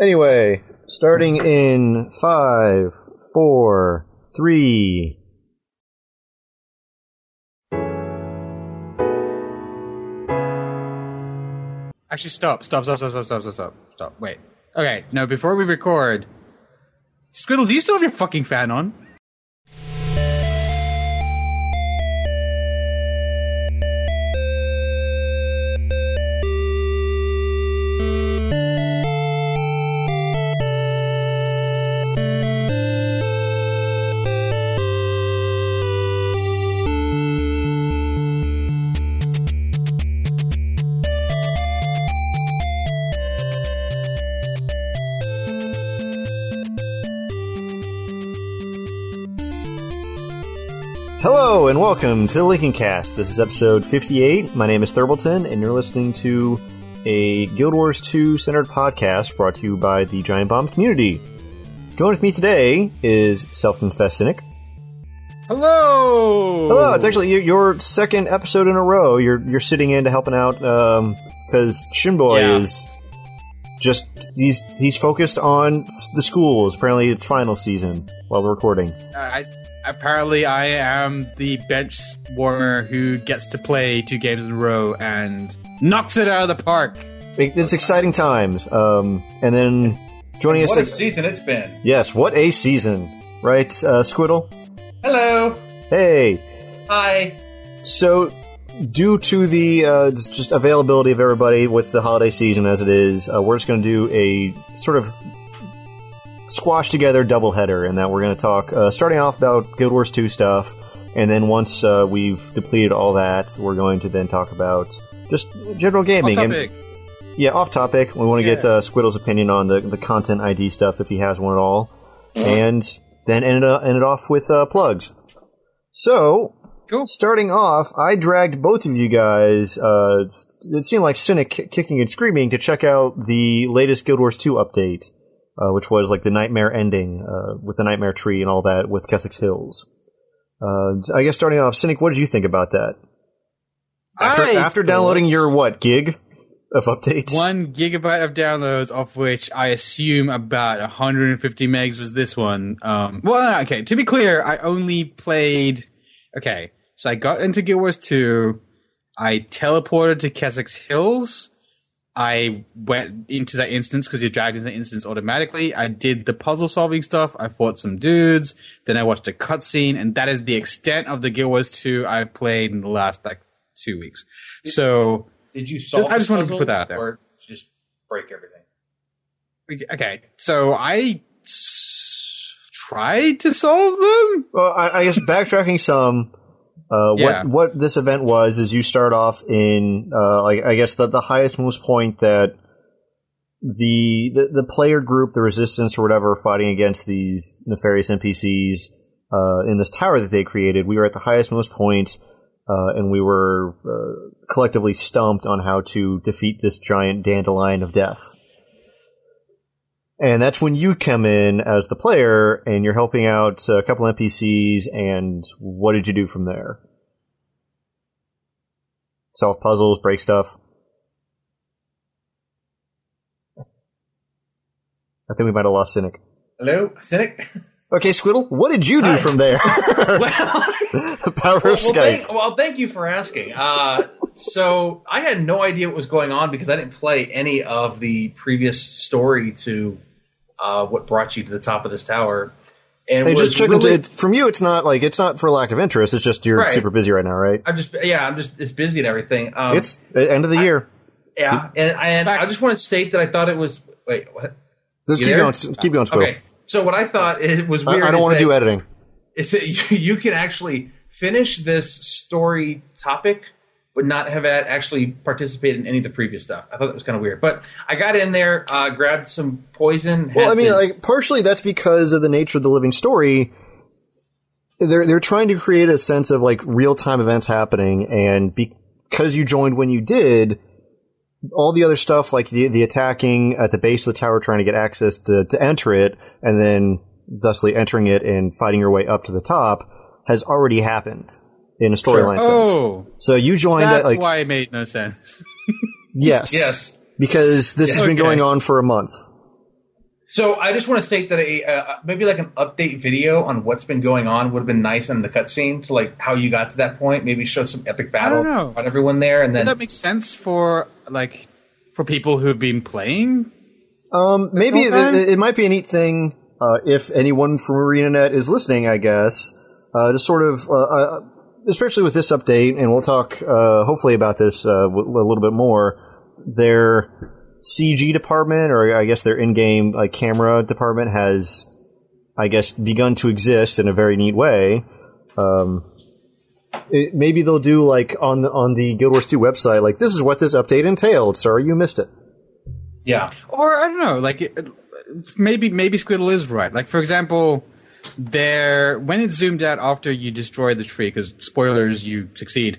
Anyway, starting in 5, 4, 3... Actually, stop. Wait. Okay, no, before we record... Squiddle, do you still have your fucking fan on? Hello and welcome to the Lincoln Cast. This is episode 58. My name is Thurbleton, and you're listening to a Guild Wars 2 centered podcast brought to you by the Giant Bomb community. Joining with me today is Self-Confessed Cynic. Hello! Hello, it's actually your second episode in a row. You're sitting in to helping out because Shinboy is just he's focused on the schools. Apparently, it's final season while we're recording. Apparently, I am the bench warmer who gets to play 2 games in a row and knocks it out of the park. It's exciting times. And then joining us... What a season it's been. Yes, what a season. Right, Squiddle? Hello. Hey. Hi. So, due to the just availability of everybody with the holiday season as it is, we're just going to do a sort of squash together doubleheader, in that we're going to talk starting off about Guild Wars 2 stuff, and then once we've depleted all that, we're going to then talk about just general gaming. Off topic. Off topic. We want to get Squiddle's opinion on the content ID stuff, if he has one at all, and then end it off with plugs. So, cool. Starting off, I dragged both of you guys, it seemed like Cynic kicking and screaming, to check out the latest Guild Wars 2 update. Which was like the nightmare ending with the nightmare tree and all that with Kessex Hills. I guess starting off, Cynic, what did you think about that? After downloading your gig of updates? 1 gigabyte of downloads, of which I assume about 150 megs was this one. To be clear, I only played... Okay, so I got into Guild Wars 2, I teleported to Kessex Hills, I went into that instance because you're dragged into the instance automatically. I did the puzzle-solving stuff. I fought some dudes. Then I watched a cutscene, and that is the extent of the Guild Wars 2 I've played in the last 2 weeks. So, did you solve? I just wanted to put that out there, or just break everything? Okay, so I tried to solve them. Well, I guess backtracking some. What this event was is you start off in I guess the highest most point that the player group, the resistance or whatever, fighting against these nefarious NPCs in this tower that they created. We were at the highest most point, and we were collectively stumped on how to defeat this giant dandelion of death. And that's when you come in as the player, and you're helping out a couple NPCs, and what did you do from there? Solve puzzles, break stuff? I think we might have lost Cynic. Hello, Cynic? Okay, Squiddle, what did you do from there? Power of Skype. Thank you for asking. So I had no idea what was going on because I didn't play any of the previous story to what brought you to the top of this tower. And from you, it's not for lack of interest. It's just you're super busy right now, right? I'm just it's busy and everything. It's the end of the year. Yeah, and I just want to state that I thought it was. Wait, what? Just keep going, Squiddle. Okay, so what I thought it was weird. I don't want to do editing. Is that you can actually finish this story topic, but not have actually participated in any of the previous stuff. I thought that was kind of weird. But I got in there, grabbed some poison. Partially that's because of the nature of the living story. They're trying to create a sense of real-time events happening, and because you joined when you did, all the other stuff, like the attacking at the base of the tower, trying to get access to enter it, and then thusly entering it and fighting your way up to the top, has already happened in a storyline sense. So you joined that's why it made no sense. Yes. Because this has been going on for a month. So I just want to state that maybe like an update video on what's been going on would have been nice in the cutscene to like how you got to that point. Maybe show some epic battle on everyone there, and then that makes sense for people who've been playing. Maybe it might be a neat thing if anyone from ArenaNet is listening. I guess just sort of, especially with this update, and we'll talk hopefully about this a little bit more. Their CG department, or I guess their in-game camera department, has, I guess, begun to exist in a very neat way. Maybe they'll do on the Guild Wars 2 website, this is what this update entailed. Sorry you missed it. Yeah, or I don't know, maybe Squiddle is right. Like, for example, when it's zoomed out after you destroy the tree, because spoilers, you succeed.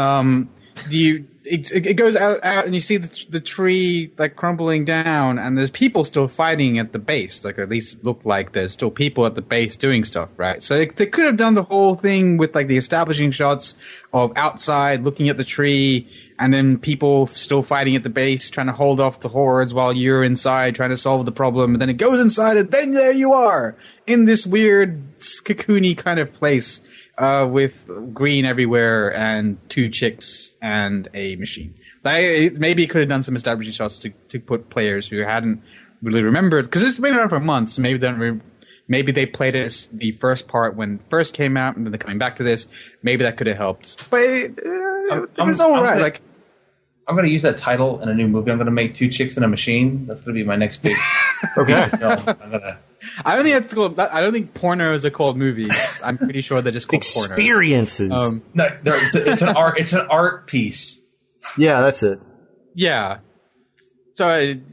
It goes out and you see the tree crumbling down, and there's people still fighting at the base. At least look like there's still people at the base doing stuff, right? So they could have done the whole thing with the establishing shots of outside looking at the tree, and then people still fighting at the base trying to hold off the hordes while you're inside trying to solve the problem. And then it goes inside, and then there you are in this weird cocoony kind of place. With green everywhere and 2 chicks and a machine. Maybe it could have done some establishing shots to put players who hadn't really remembered, because it's been around for months. Maybe they played it the first part when it first came out, and then they're coming back to this. Maybe that could have helped. But it was all right. I'm going to use that title in a new movie. I'm going to make 2 chicks and a machine. That's going to be my next big okay. film. I don't think pornos are called movies. I'm pretty sure they're just called experiences. Pornos. No, it's an art. It's an art piece. Yeah, that's it. Yeah. So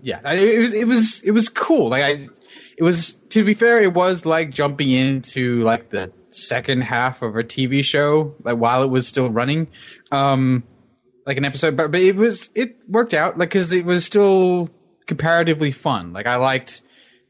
it was cool. It was, to be fair, it was like jumping into the second half of a TV show while it was still running. An episode, but it worked out because it was still comparatively fun. I liked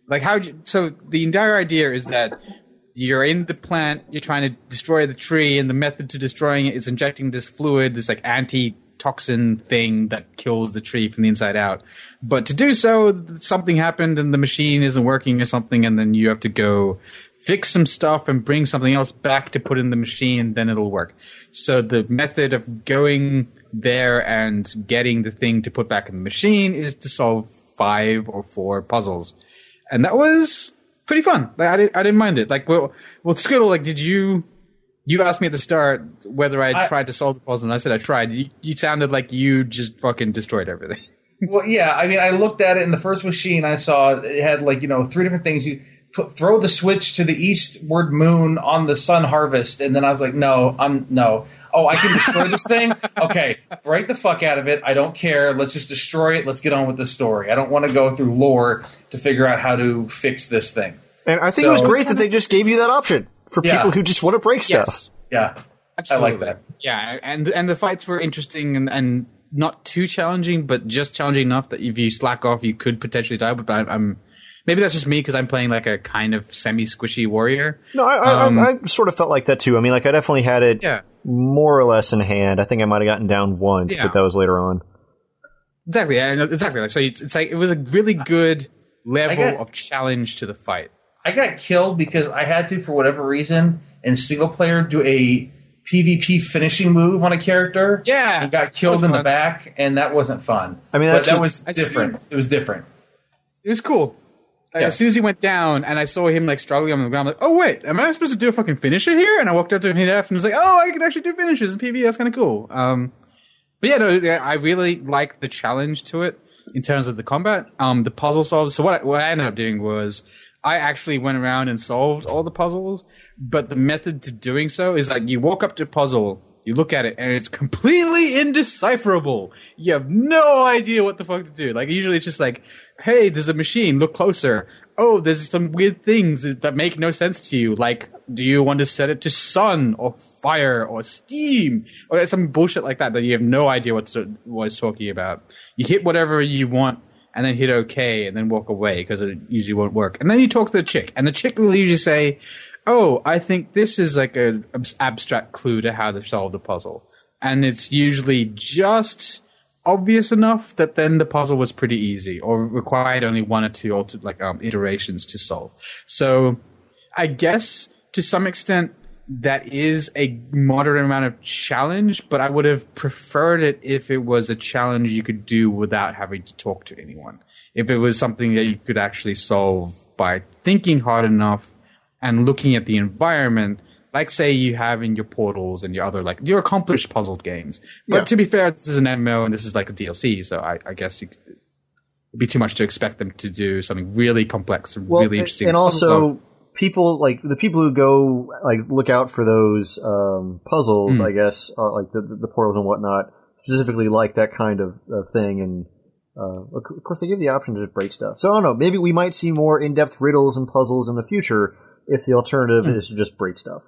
so the entire idea is that you're in the plant, you're trying to destroy the tree, and the method to destroying it is injecting this fluid, this anti-toxin thing that kills the tree from the inside out. But to do so, something happened and the machine isn't working or something, and then you have to go fix some stuff and bring something else back to put in the machine, and then it'll work. So the method of going there and getting the thing to put back in the machine is to solve 5 or 4 puzzles. And that was pretty fun. I didn't mind it. Skiddle, did you asked me at the start whether I tried to solve the puzzle, and I said I tried. You sounded like you just fucking destroyed everything. Well, yeah, I mean, I looked at it in the first machine I saw, it had 3 different things. You throw the switch to the eastward moon on the sun harvest, and then I was like, no. Oh, I can destroy this thing? Okay, break the fuck out of it. I don't care. Let's just destroy it. Let's get on with the story. I don't want to go through lore to figure out how to fix this thing. And I think it was great that they just gave you that option for people who just want to break stuff. Yes. Yeah, absolutely. I like that. Yeah, and the fights were interesting and not too challenging, but just challenging enough that if you slack off, you could potentially die. But I'm maybe that's just me because I'm playing a kind of semi-squishy warrior. No, I sort of felt like that too. I mean, I definitely had it more or less in hand. I think I might have gotten down once, but that was later on. Exactly, exactly. So it's it was a really good level of challenge to the fight. I got killed because I had to, for whatever reason, in single player, do a PvP finishing move on a character. Yeah, and got killed in the back, and that wasn't fun. I mean, that was different. It was different. It was cool. As soon as he went down and I saw him struggling on the ground, I'm like, oh wait, am I supposed to do a fucking finisher here? And I walked up to him, hit F, and was like, oh, I can actually do finishers in PvE. That's kind of cool. But I really like the challenge to it in terms of the combat. The puzzle solves. So what I ended up doing was I actually went around and solved all the puzzles, but the method to doing so is you walk up to a puzzle, you look at it, and it's completely indecipherable. You have no idea what the fuck to do. Usually it's just hey, there's a machine, look closer. Oh, there's some weird things that make no sense to you. Do you want to set it to sun or fire or steam? Or some bullshit like that you have no idea what it's talking about. You hit whatever you want and then hit OK and then walk away because it usually won't work. And then you talk to the chick, and the chick will usually say, oh, I think this is an abstract clue to how to solve the puzzle. And it's usually just obvious enough that then the puzzle was pretty easy, or required only one or two iterations to solve. So I guess to some extent that is a moderate amount of challenge, but I would have preferred it if it was a challenge you could do without having to talk to anyone. If it was something that you could actually solve by thinking hard enough and looking at the environment, like say you have in your Portals and your other your accomplished puzzle games. But to be fair, this is an MMO and this is like a DLC, so I guess it'd be too much to expect them to do something really complex and really interesting. And also, people the people who go look out for those puzzles, I guess, like the Portals and whatnot, specifically like that kind of thing. And of course, they give the option to just break stuff. So I don't know. Maybe we might see more in-depth riddles and puzzles in the future if the alternative is to just break stuff.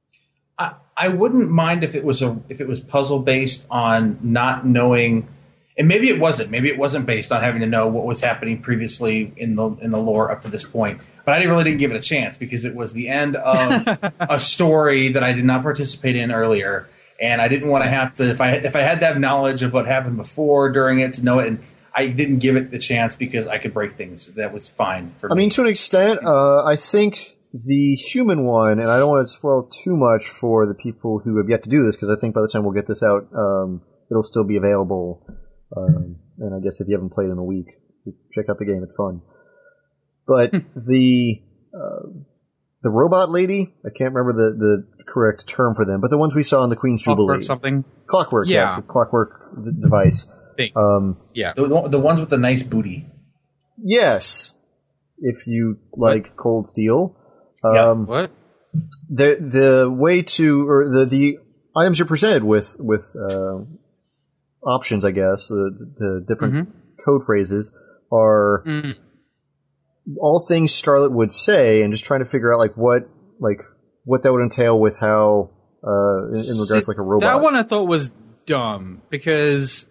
I wouldn't mind if it was puzzle based on not knowing, and maybe it wasn't. Maybe it wasn't based on having to know what was happening previously in the lore up to this point. But I really didn't give it a chance because it was the end of a story that I did not participate in earlier, and I didn't want to have to. If I had to have knowledge of what happened before, during it, to know it, and I didn't give it the chance because I could break things. That was fine for me. I mean, to an extent, I think the human one, and I don't want to spoil too much for the people who have yet to do this, because I think by the time we'll get this out, it'll still be available. And I guess if you haven't played in a week, just check out the game. It's fun. But the robot lady, I can't remember the correct term for them, but the ones we saw in the Queen's Jubilee. Clockwork, the Clockwork device. The ones with the nice booty. Yes. If you like Cold Steel. What? The way to, or the items you're presented with options, I guess, the different code phrases are all things Scarlet would say, and just trying to figure out what that would entail with how in regards to a robot. That one I thought was dumb because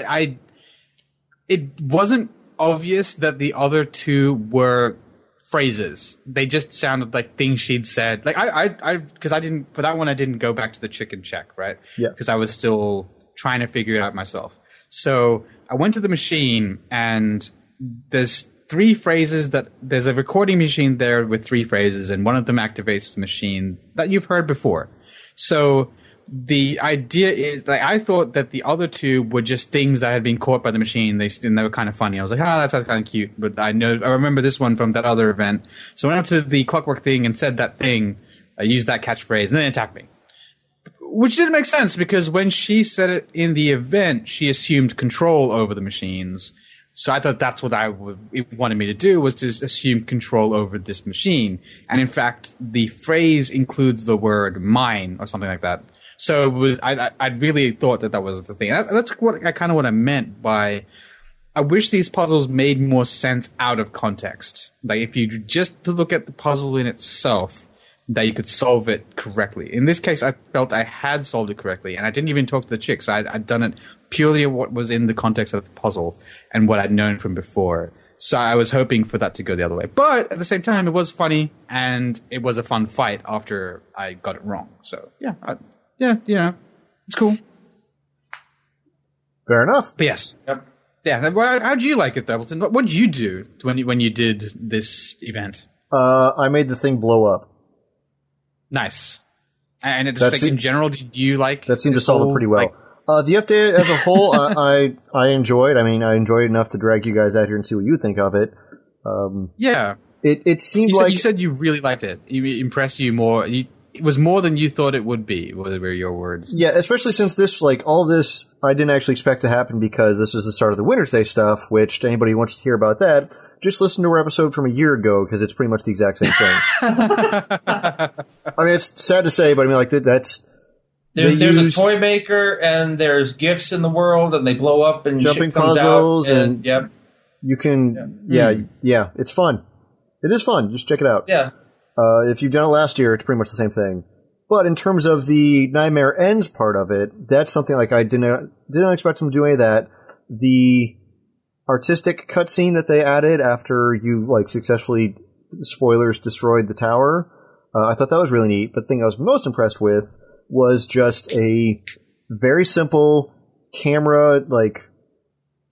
it wasn't obvious that the other two were phrases. They just sounded like things she'd said. Because I didn't, for that one, I didn't go back to the chicken check, right? Yeah. Because I was still trying to figure it out myself. So I went to the machine, and there's three phrases there's a recording machine there with three phrases, and one of them activates the machine that you've heard before. So the idea is, I thought that the other two were just things that had been caught by the machine. They were kind of funny. I was like, that's kind of cute. But I remember this one from that other event. So I went up to the Clockwork thing and said that thing. I used that catchphrase, and then it attacked me. Which didn't make sense, because when she said it in the event, she assumed control over the machines. So I thought that's what it wanted me to do, was to assume control over this machine. And in fact, the phrase includes the word mine or something like that. So it was, I really thought that was the thing. That's kind of what I meant by, I wish these puzzles made more sense out of context. Like if you just look at the puzzle in itself, that you could solve it correctly. In this case, I felt I had solved it correctly, and I didn't even talk to the chick. So I'd done it purely what was in the context of the puzzle and what I'd known from before. So I was hoping for that to go the other way. But at the same time, it was funny, and it was a fun fight after I got it wrong. So it's cool. Fair enough. But yes. Yep. Yeah. How'd you like it, Doubleton? What did you do when you did this event? I made the thing blow up. Nice. And it just in general, did you like that? Seemed to solve it pretty well. The update as a whole, I enjoyed. I mean, I enjoyed enough to drag you guys out here and see what you think of it. Yeah. It seemed you said you really liked it. It impressed you more. It was more than you thought it would be, were your words. Yeah, especially since this, all this, I didn't actually expect to happen, because this is the start of the Winter's Day stuff, which, to anybody who wants to hear about that, just listen to our episode from a year ago, because it's pretty much the exact same thing. I mean, it's sad to say, but I mean, that's... There's a toy maker, and there's gifts in the world, and they blow up, and jumping shit comes puzzles, out, and yep. You can... Yeah, it's fun. It is fun. Just check it out. Yeah. If you've done it last year, it's pretty much the same thing. But in terms of the Nightmare Ends part of it, that's something I didn't expect them to do any of that. The artistic cutscene that they added after you successfully, spoilers, destroyed the tower, I thought that was really neat. But the thing I was most impressed with was just a very simple camera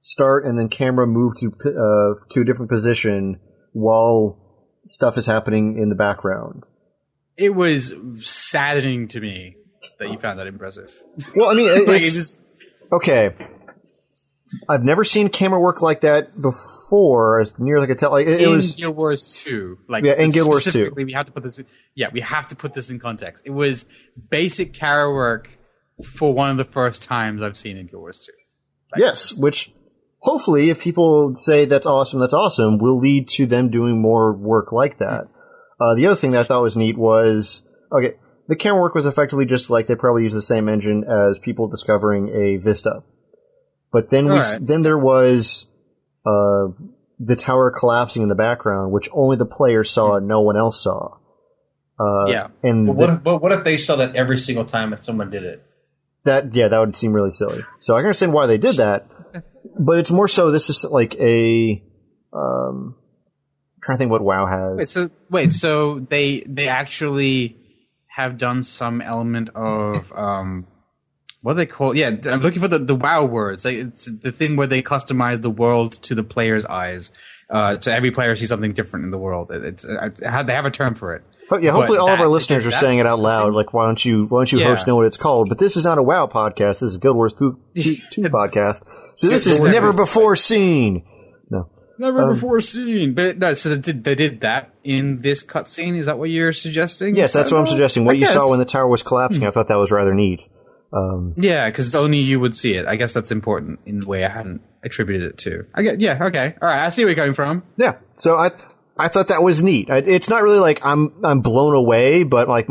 start and then camera move to a different position while stuff is happening in the background. It was saddening to me that you found that impressive. Well, I mean, Like, it just, okay. I've never seen camera work like that before, as near as I could tell. Like it was Guild Wars 2. Like, Yeah, in Guild Wars 2. specifically, we have to put this. Yeah, we have to put this in context. It was basic camera work for one of the first times I've seen in Guild Wars 2. yes, which hopefully, if people say that's awesome, will lead to them doing more work like that. The other thing that I thought was neat was okay. The camera work was effectively just like they probably use the same engine as people discovering a Vista. But then then there was the tower collapsing in the background, which only the player saw and no one else saw. And But what if they saw that every single time that someone did it? that would seem really silly. So I can understand why they did that, but it's more so this is like a I'm trying to think what WoW has. So they actually have done some element of what do they call? Yeah, I'm looking for the WoW words. Like, it's the thing where they customize the world to the player's eyes. So every player sees something different in the world. They have a term for it. Oh, yeah, hopefully all of our listeners are saying it out loud. Like, why don't you hosts know what it's called? But this is not a WoW podcast. This is a Guild Wars 2 podcast. So this is never before seen. No. Never before seen. But no, so they did that in this cutscene? Is that what you're suggesting? Yes, that's what I'm suggesting. What you saw when the tower was collapsing, I thought that was rather neat. Yeah, because only you would see it. I guess that's important in the way I hadn't attributed it to. Yeah, okay. All right, I see where you're coming from. Yeah, so I thought that was neat. It's not really like I'm blown away, but like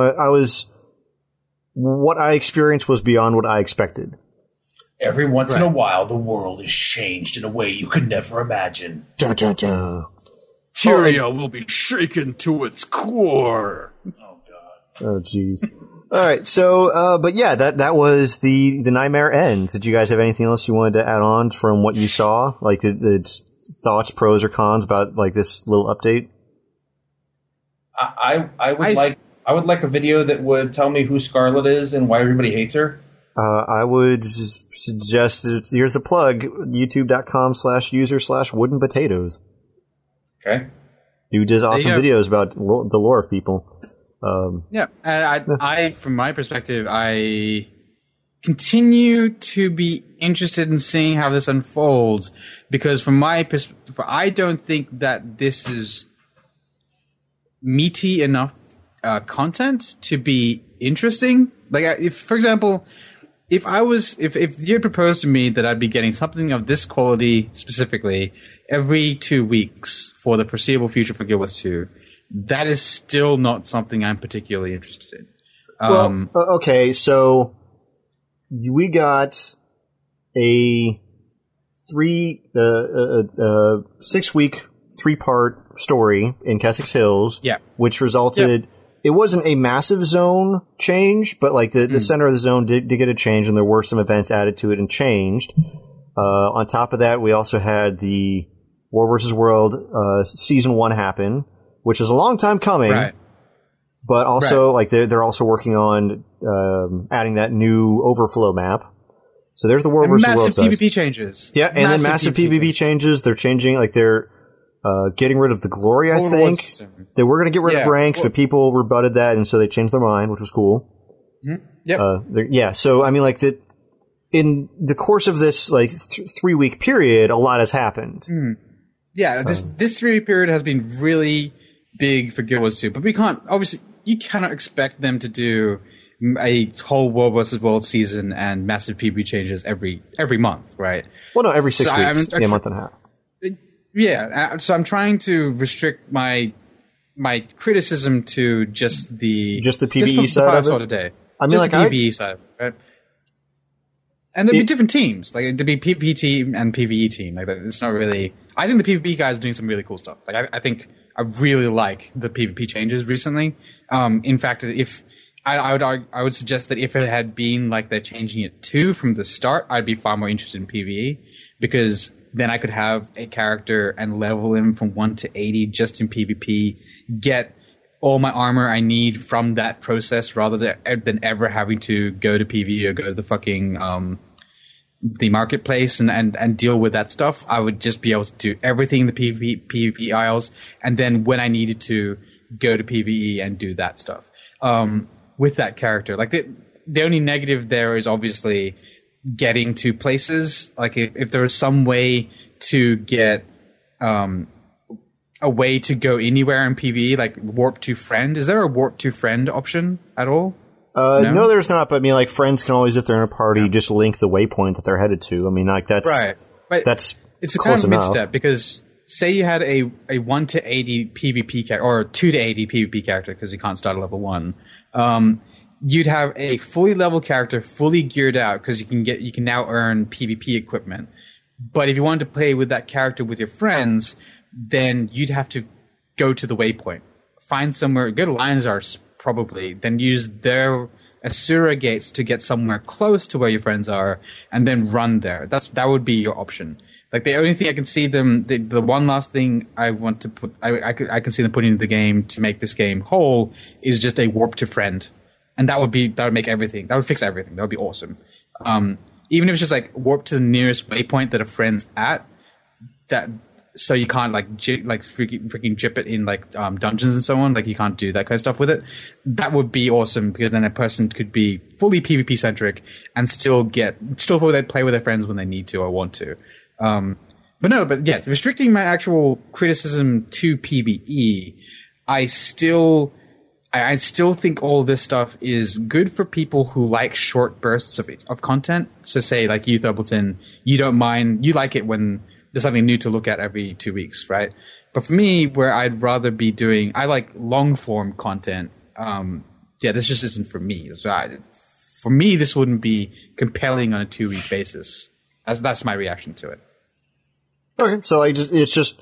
what I experienced was beyond what I expected. Every once in a while, the world is changed in a way you could never imagine. Dun, dun, dun. Tyria will be shaken to its core. Oh, God. Oh, jeez. All right, so, but yeah, that was the Nightmare Ends. Did you guys have anything else you wanted to add on from what you saw? Like, its thoughts, pros or cons about like this little update? I would like a video that would tell me who Scarlet is and why everybody hates her. I would suggest that here's the plug: youtube.com/user/wooden potatoes. Okay. Dude does awesome videos about the lore of people. Yeah, and I, from my perspective, I continue to be interested in seeing how this unfolds because from my perspective, I don't think that this is meaty enough content to be interesting. Like, if, for example, if you had proposed to me that I'd be getting something of this quality specifically every 2 weeks for the foreseeable future for Guild Wars 2, that is still not something I'm particularly interested in. Okay, so we got a 6-week 3-part story in Kessex Hills, which resulted. It wasn't a massive zone change, but like the center of the zone did get a change, and there were some events added to it and changed. On top of that, we also had the War vs. World Season 1 happen, which is a long time coming. Right. But also, like they're also working on adding that new overflow map. So there's the War vs. World massive PvP changes. Yeah, and then massive PvP changes. They're changing, like they're getting rid of the glory. I think they were going to get rid of ranks, but people rebutted that, and so they changed their mind, which was cool. Yep. So I mean, like in the course of this like 3-week period, a lot has happened. Yeah, this 3-week period has been really big for Guild Wars 2, but you cannot expect them to do a whole War vs. World season and massive PvP changes every month, right? Well, no, every 6 weeks, a month and a half. Yeah, so I'm trying to restrict my criticism to just the PvE side of it. Today. I mean, just like the PvE side, right? And there'd be different teams, like there'd be PvP team and PvE team. Like it's not really. I think the PvP guys are doing some really cool stuff. Like I think I really like the PvP changes recently. In fact, if I would suggest that if it had been like they're changing it too from the start, I'd be far more interested in PvE because then I could have a character and level him from 1 to 80 just in PvP, get all my armor I need from that process rather than ever having to go to PvE or go to the fucking the marketplace and deal with that stuff. I would just be able to do everything in the PvP aisles, and then when I needed to, go to PvE and do that stuff with that character. Like the only negative there is obviously getting to places. Like if there was some way to get a way to go anywhere in PvE, like warp to friend. Is there a warp to friend option at all? No, there's not. But I mean, like friends can always, if they're in a party, just link the waypoint that they're headed to. I mean, like that's right. But that's it's a close kind of enough. mid-step, because say you had a 1 to 80 PvP character, or a 2 to 80 PvP character, because you can't start at level 1. You'd have a fully level character, fully geared out, because you can now earn PvP equipment. But if you wanted to play with that character with your friends, then you'd have to go to the waypoint, find somewhere, go to Lionzars probably, then use their Asura gates to get somewhere close to where your friends are, and then run there. That would be your option. Like the only thing I can see them, the one last thing I want to put, I can see them putting into the game to make this game whole is just a warp to friend, and that would make everything. That would fix everything. That would be awesome. Even if it's just like warp to the nearest waypoint that a friend's at, that so you can't freaking jip it in like dungeons and so on. Like you can't do that kind of stuff with it. That would be awesome, because then a person could be fully PvP centric and still play with their friends when they need to or want to. But restricting my actual criticism to PvE, I still think all this stuff is good for people who like short bursts of content. So say like you, Thurbleton, you don't mind, you like it when there's something new to look at every 2 weeks, right? But for me, where I'd rather be doing, I like long form content. This just isn't for me. So for me, this wouldn't be compelling on a 2 week basis. That's my reaction to it. Okay, so it's just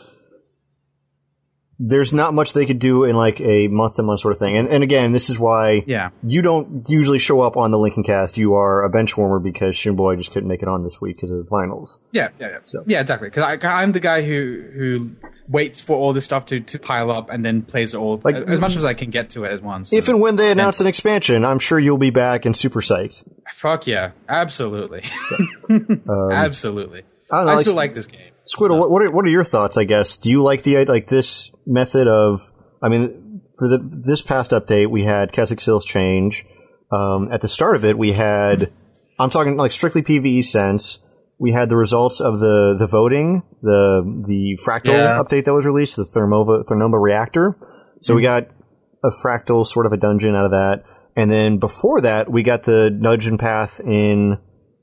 there's not much they could do in like a month-to-month sort of thing. And again, this is why you don't usually show up on the Lincoln Cast. You are a bench warmer because Shinboy just couldn't make it on this week because of the finals. Yeah, exactly. Because I'm the guy who waits for all this stuff to pile up and then plays it all like, as much as I can get to it at once. If and when they announce an expansion, I'm sure you'll be back and super psyched. Fuck yeah, absolutely. Absolutely. I still like this game. Squiddle, so. what are your thoughts, I guess? Do you like this method of, I mean, for this past update, we had Keswick Seals change. At the start of it, we had, I'm talking like strictly PvE sense, we had the results of the voting, the Fractal update that was released, the Thermova reactor. So we got a Fractal sort of a dungeon out of that. And then before that, we got the dungeon path in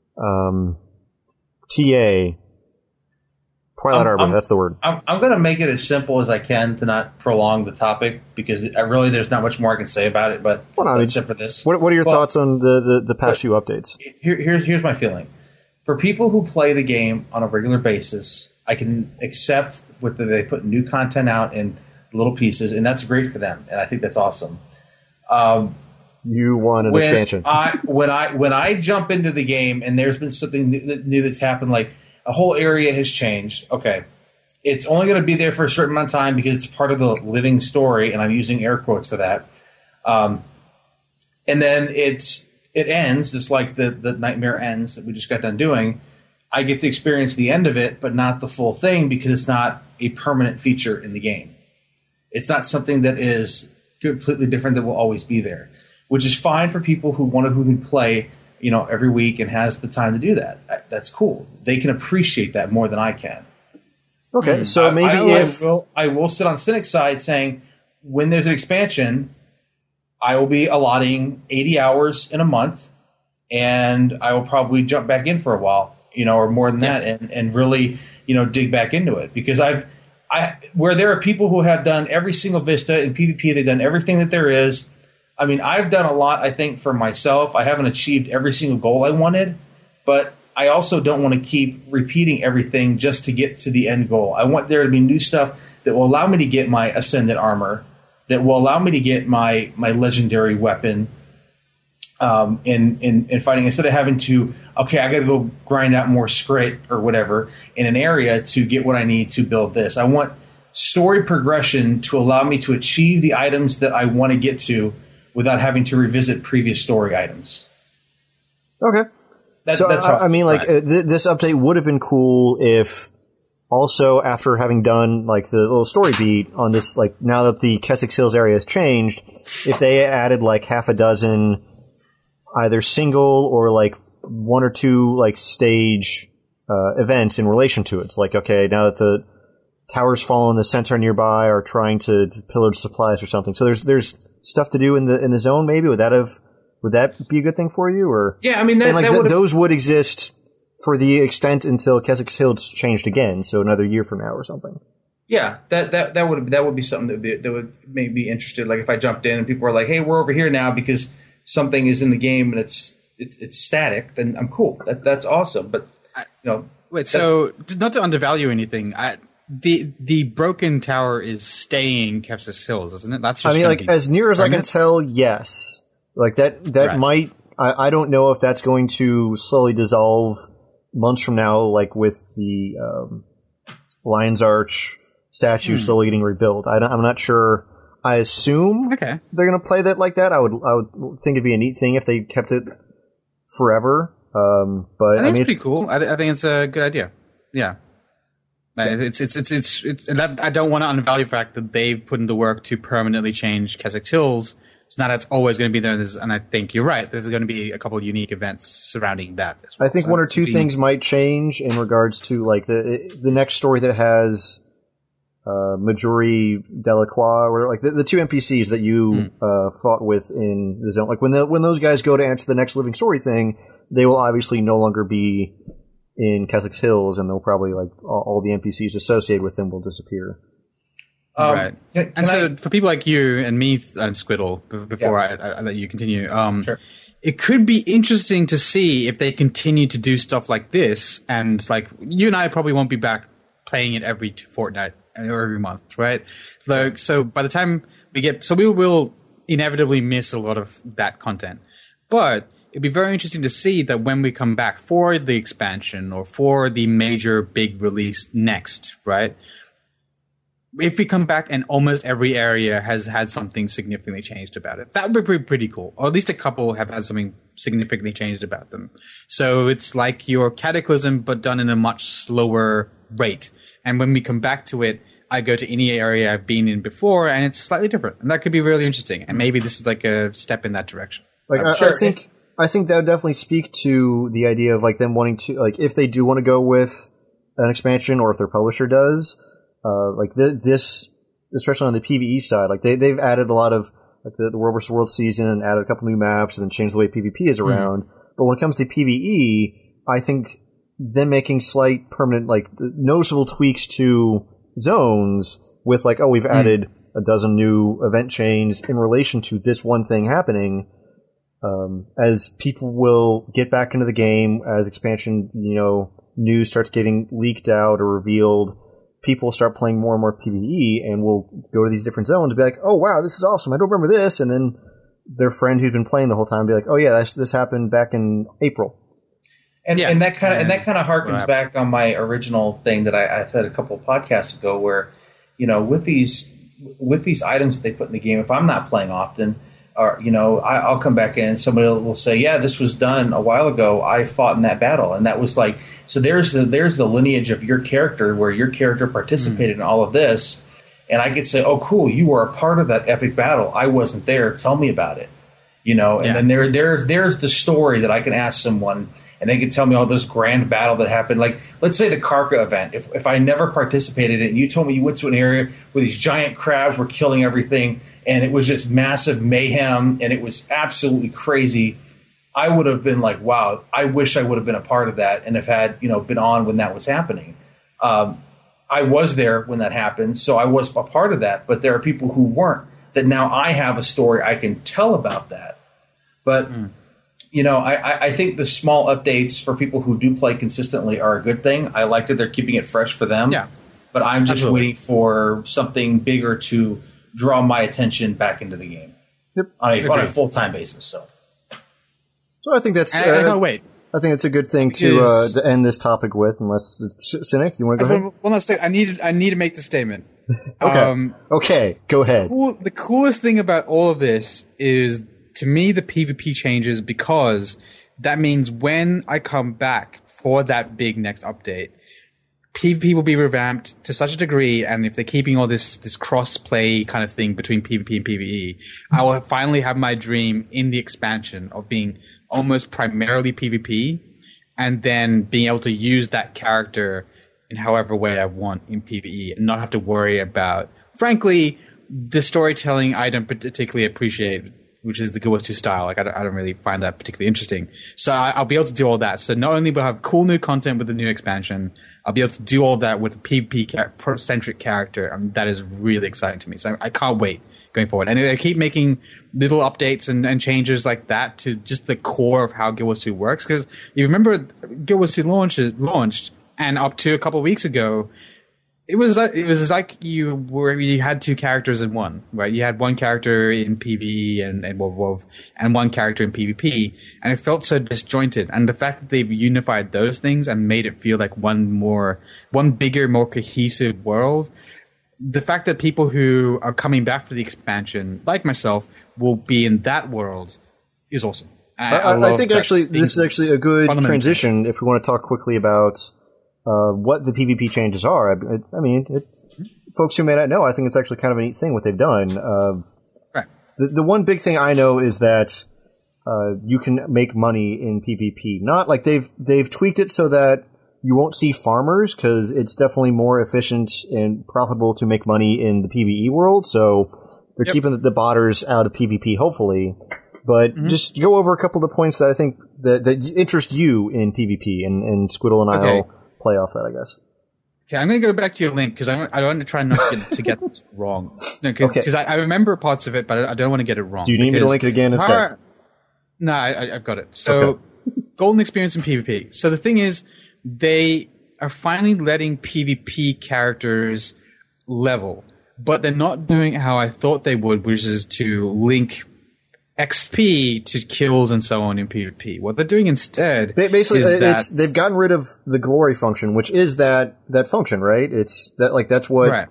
TA, Twilight Arbor, that's the word. I'm going to make it as simple as I can to not prolong the topic, because there's not much more I can say about it, but except for this. What are your thoughts on the past few updates? Here's my feeling. For people who play the game on a regular basis, I can accept whether they put new content out in little pieces, and that's great for them, and I think that's awesome. You want an expansion. When I jump into the game and there's been something new that's happened, like a whole area has changed. Okay, it's only going to be there for a certain amount of time because it's part of the living story, and I'm using air quotes for that. And then it ends, just like the Nightmare Ends that we just got done doing. I get to experience the end of it, but not the full thing, because it's not a permanent feature in the game. It's not something that is completely different that will always be there, which is fine for people who can play, every week and has the time to do that. That's cool. They can appreciate that more than I can. Okay, so I will sit on Cynic's side saying, when there's an expansion, I will be allotting 80 hours in a month, and I will probably jump back in for a while, or more than that, and really, dig back into it, because where there are people who have done every single Vista in PvP, they've done everything that there is. I mean, I've done a lot, I think, for myself. I haven't achieved every single goal I wanted, but I also don't want to keep repeating everything just to get to the end goal. I want there to be new stuff that will allow me to get my Ascendant armor, that will allow me to get my legendary weapon in fighting, instead of having to, I got to go grind out more Scrit or whatever in an area to get what I need to build this. I want story progression to allow me to achieve the items that I want to get to without having to revisit previous story items. Okay. That's how I mean, like this update would have been cool if also after having done like the little story beat on this, like now that the Keswick Hills area has changed, if they added like half a dozen either single or like one or two like stage events in relation to it. It's like, okay, now that the towers fall in the center nearby are trying to pillage supplies or something. So there's stuff to do in the zone. Maybe would that be a good thing for you? Or yeah, I mean those would exist for the extent until Keswick Hills changed again. So another year from now or something. Yeah, that would be something that would make me interested. Like if I jumped in and people were like, "Hey, we're over here now because something is in the game and it's static," then I'm cool. That's awesome. But wait. So not to undervalue anything, the broken tower is staying Keswick Hills, isn't it? That's just like as near as I can tell, yes. Like that right. Might. I don't know if that's going to slowly dissolve months from now, like with the Lion's Arch statue slowly getting rebuilt. I'm not sure. I assume they're going to play that like that. I would think it'd be a neat thing if they kept it forever. But I think it's pretty cool. I think it's a good idea. Yeah. It's I don't want to undervalue the fact that they've put in the work to permanently change Keswick Hills. It's not that's always going to be there, and I think you're right. There's going to be a couple of unique events surrounding that as well. I think one or two things might change in regards to like the next story that has Majuri Delacroix, or like the two NPCs that you fought with in the zone. Like when those guys go to answer the next living story thing, they will obviously no longer be in Keswick Hills, and they'll probably like all the NPCs associated with them will disappear. Right. So for people like you and me and Squiddle, before I let you continue, sure. It could be interesting to see if they continue to do stuff like this, and like you and I probably won't be back playing it every fortnight or every month, right? Like, so by the time we will inevitably miss a lot of that content, but it'd be very interesting to see that when we come back for the expansion or for the major big release next, right? If we come back and almost every area has had something significantly changed about it, that would be pretty cool. Or at least a couple have had something significantly changed about them. So it's like your Cataclysm, but done in a much slower rate. And when we come back to it, I go to any area I've been in before, and it's slightly different. And that could be really interesting. And maybe this is like a step in that direction. Like I think that would definitely speak to the idea of like them wanting to, like if they do want to go with an expansion, or if their publisher does. Like this, especially on the PvE side, like they've added a lot of like the World vs. World season and added a couple new maps and then changed the way PvP is around. But when it comes to PvE, I think them making slight permanent, like noticeable tweaks to zones with like, we've added a dozen new event chains in relation to this one thing happening. As people will get back into the game, as expansion, news starts getting leaked out or revealed, people start playing more and more PvE, and will go to these different zones and be like, oh, wow, this is awesome. I don't remember this. And then their friend who'd been playing the whole time be like, oh, yeah, this happened back in April. And that kind of harkens back on my original thing that I said a couple of podcasts ago, where, with these items that they put in the game, if I'm not playing often, or, I'll come back in and somebody will say, yeah, this was done a while ago. I fought in that battle. And that was like, so there's the lineage of your character, where your character participated in all of this. And I could say, oh, cool, you were a part of that epic battle. I wasn't there. Tell me about it. And then there's the story that I can ask someone, and they can tell me all this grand battle that happened. Like, let's say the Karka event. If I never participated in it, and you told me you went to an area where these giant crabs were killing everything, and it was just massive mayhem, and it was absolutely crazy, I would have been like, wow, I wish I would have been a part of that and have had, been on when that was happening. I was there when that happened, so I was a part of that, but there are people who weren't, that now I have a story I can tell about that. But, I think the small updates for people who do play consistently are a good thing. I like that they're keeping it fresh for them. Yeah. But I'm just waiting for something bigger to draw my attention back into the game on a full-time basis. So I think that's. I can't wait. I think it's a good thing to end this topic with. Unless Cynic, you want to go ahead? One last thing. I need to make the statement. Okay. Okay. Go ahead. The coolest thing about all of this is, to me, the PvP changes, because that means when I come back for that big next update, PvP will be revamped to such a degree, and if they're keeping all this cross-play kind of thing between PvP and PvE, I will finally have my dream in the expansion of being almost primarily PvP, and then being able to use that character in however way I want in PvE, and not have to worry about, frankly, the storytelling I don't particularly appreciate, which is the Guild Wars 2 style. Like, I don't really find that particularly interesting. So I'll be able to do all that. So not only will I have cool new content with the new expansion, I'll be able to do all that with a PvP-centric character. And that is really exciting to me. So I can't wait going forward. And they keep making little updates and changes like that to just the core of how Guild Wars 2 works. Because you remember Guild Wars 2 launched, and up to a couple of weeks ago, it was like you had two characters in one, right? You had one character in PvE and WoW, and one character in PvP, and it felt so disjointed. And the fact that they've unified those things and made it feel like one bigger, more cohesive world. The fact that people who are coming back for the expansion, like myself, will be in that world is awesome. I think actually this is actually a good transition if we want to talk quickly about what the PvP changes are. I mean, folks who may not know, I think it's actually kind of a neat thing what they've done. Right. The one big thing I know is that you can make money in PvP. Not like they've tweaked it so that you won't see farmers, because it's definitely more efficient and profitable to make money in the PvE world. So they're keeping the botters out of PvP, hopefully. But just go over a couple of the points that I think that interest you in PvP, and Squiddle and I will play off that, I guess. Okay, I'm going to go back to your link because I want to try not to get this wrong. No, because I remember parts of it, but I don't want to get it wrong. Do you need me to link it again instead? No, I've got it. So, Golden Experience in PvP. So the thing is, they are finally letting PvP characters level, but they're not doing it how I thought they would, which is to link XP to kills and so on in PvP. What they're doing instead basically is they've gotten rid of the glory function, which is that function, right? It's that that's what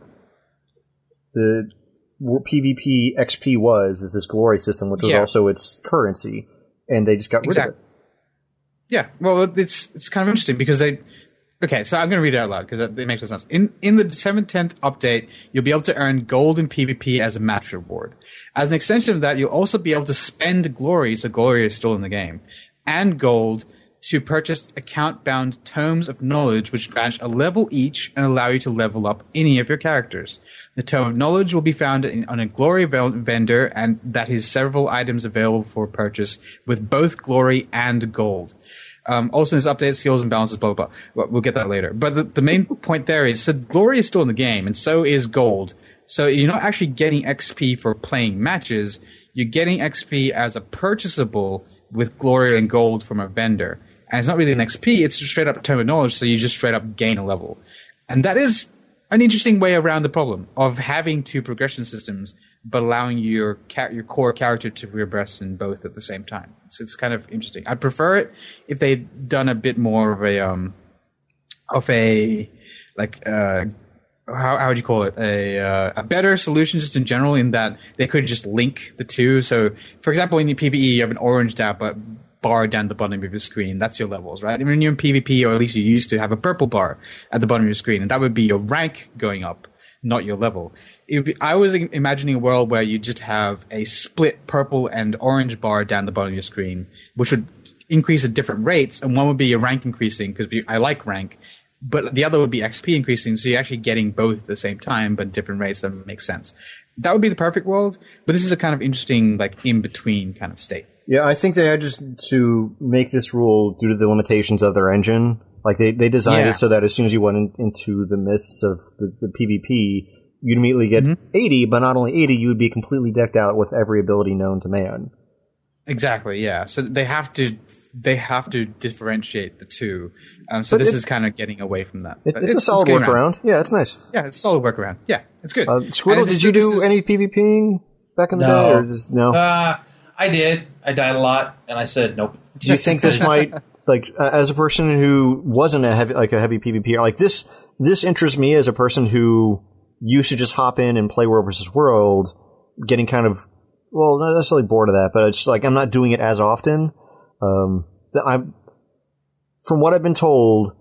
the PvP XP is this glory system, which was also its currency, and they just got rid of it. Yeah, well, it's kind of interesting because okay, so I'm going to read it out loud because it makes no sense. In the December 10th update, you'll be able to earn gold in PvP as a match reward. As an extension of that, you'll also be able to spend glory, so glory is still in the game, and gold to purchase account-bound tomes of knowledge, which grant a level each and allow you to level up any of your characters. The tome of knowledge will be found on a glory vendor, and that is several items available for purchase with both glory and gold. Also, this update skills and balances, blah, blah, blah. We'll get that later. But the main point there is, so glory is still in the game, and so is gold. So you're not actually getting XP for playing matches. You're getting XP as a purchasable with glory and gold from a vendor. And it's not really an XP, it's just straight up tome of knowledge, so you just straight up gain a level. And that is an interesting way around the problem of having two progression systems, but allowing your core character to progress in both at the same time. So it's kind of interesting. I'd prefer it if they'd done a bit more of a how would you call it? A better solution just in general, in that they could just link the two. So, for example, in your PvE, you have an orange bar down the bottom of your screen. That's your levels, right? I mean, when you're in PvP, or at least you used to have a purple bar at the bottom of your screen, and that would be your rank going up, not your level. I was imagining a world where you just have a split purple and orange bar down the bottom of your screen, which would increase at different rates, and one would be your rank increasing, because I like rank, but the other would be XP increasing, so you're actually getting both at the same time, but different rates. That makes sense. That would be the perfect world, but this is a kind of interesting, like, in-between kind of state. Yeah, I think they had just to make this rule due to the limitations of their engine. Like, they designed it so that as soon as you went into the midst of the PvP, you'd immediately get 80, but not only 80, you would be completely decked out with every ability known to man. Exactly, yeah. So they have to differentiate the two. So this is kind of getting away from that. It's a solid workaround. Yeah, it's nice. Yeah, it's a solid workaround. Yeah, it's good. Squirtle, did you do any PvPing back in the day? Or just, no? I did. I died a lot, and I said nope. Do you think this might, like, as a person who wasn't a heavy PvPer, like this interests me as a person who used to just hop in and play World versus World, getting kind of, well, not necessarily bored of that, but it's like I'm not doing it as often. from what I've been told,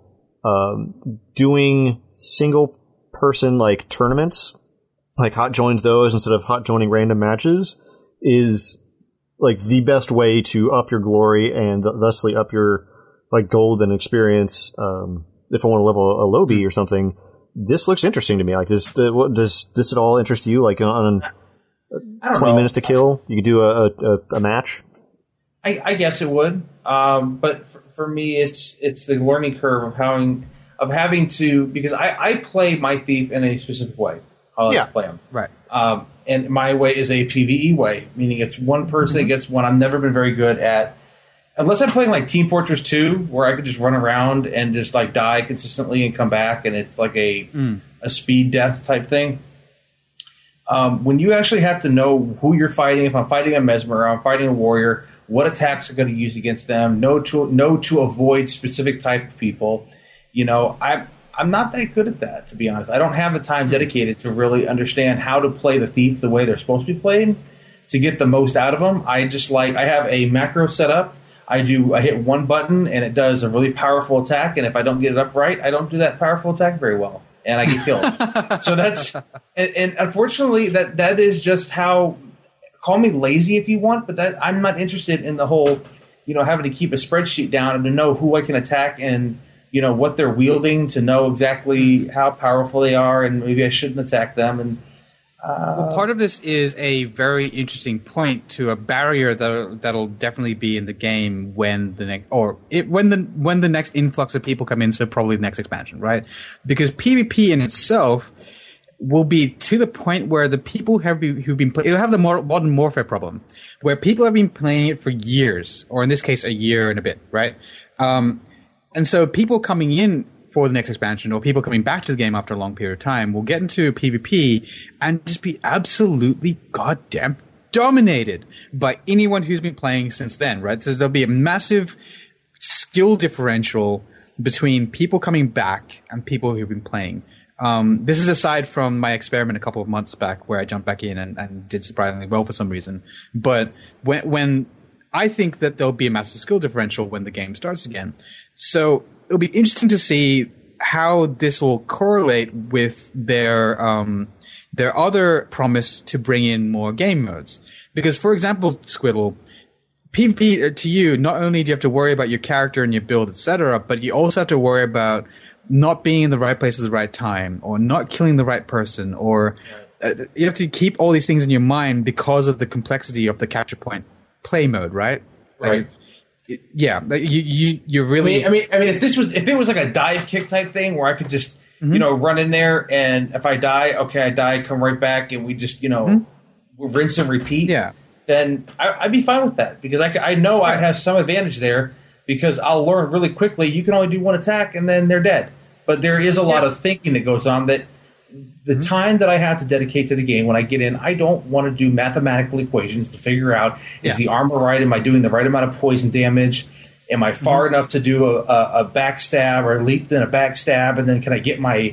doing single person like tournaments, like hot joined those instead of hot joining random matches, is like the best way to up your glory and thusly up your like gold and experience. If I want to level a lobby or something, this looks interesting to me. Like, does this at all interest you? Like on 20 minutes to kill, you could do a match. I guess it would, but for me, it's the learning curve of having to, because I play my thief in a specific way. I like to play them. Right. And my way is a PvE way, meaning it's one person against one. I've never been very good at, unless I'm playing like Team Fortress 2, where I could just run around and just like die consistently and come back, and it's like a speed death type thing. When you actually have to know who you're fighting, if I'm fighting a Mesmer, or I'm fighting a warrior, what attacks are going to use against them, know to avoid specific type of people. You know, I'm not that good at that, to be honest. I don't have the time dedicated to really understand how to play the thief the way they're supposed to be played to get the most out of them. I have a macro set up. I hit one button and it does a really powerful attack, and if I don't get it up right, I don't do that powerful attack very well, and I get killed. So that's and unfortunately that is just how. Call me lazy if you want, but that I'm not interested in the whole, having to keep a spreadsheet down and to know who I can attack and what they're wielding, to know exactly how powerful they are, and maybe I shouldn't attack them. And well, part of this is a very interesting point to a barrier that'll definitely be in the game when the next influx of people come in. So probably the next expansion, right? Because PvP in itself will be to the point where the people who've been playing, it'll have the modern warfare problem, where people have been playing it for years, or in this case, a year and a bit, right? And so people coming in for the next expansion, or people coming back to the game after a long period of time, will get into PvP and just be absolutely goddamn dominated by anyone who's been playing since then, right? So there'll be a massive skill differential between people coming back and people who've been playing. This is aside from my experiment a couple of months back where I jumped back in and did surprisingly well for some reason. But when I think that there'll be a massive skill differential when the game starts again. So it'll be interesting to see how this will correlate with their other promise to bring in more game modes. Because, for example, Squiddle, PvP to you, not only do you have to worry about your character and your build, etc., but you also have to worry about not being in the right place at the right time, or not killing the right person, or you have to keep all these things in your mind because of the complexity of the capture point play mode, right? Right. Yeah, you really. I mean, if it was like a dive kick type thing where I could just run in there, and if I die, okay, I die, come right back, and we just rinse and repeat. Yeah. Then I'd be fine with that, because I know I have some advantage there, because I'll learn really quickly. You can only do one attack and then they're dead. But there is a lot of thinking that goes on, that the time that I have to dedicate to the game when I get in, I don't want to do mathematical equations to figure out, is the armor right? Am I doing the right amount of poison damage? Am I far enough to do a backstab or leap then a backstab? And then can I get my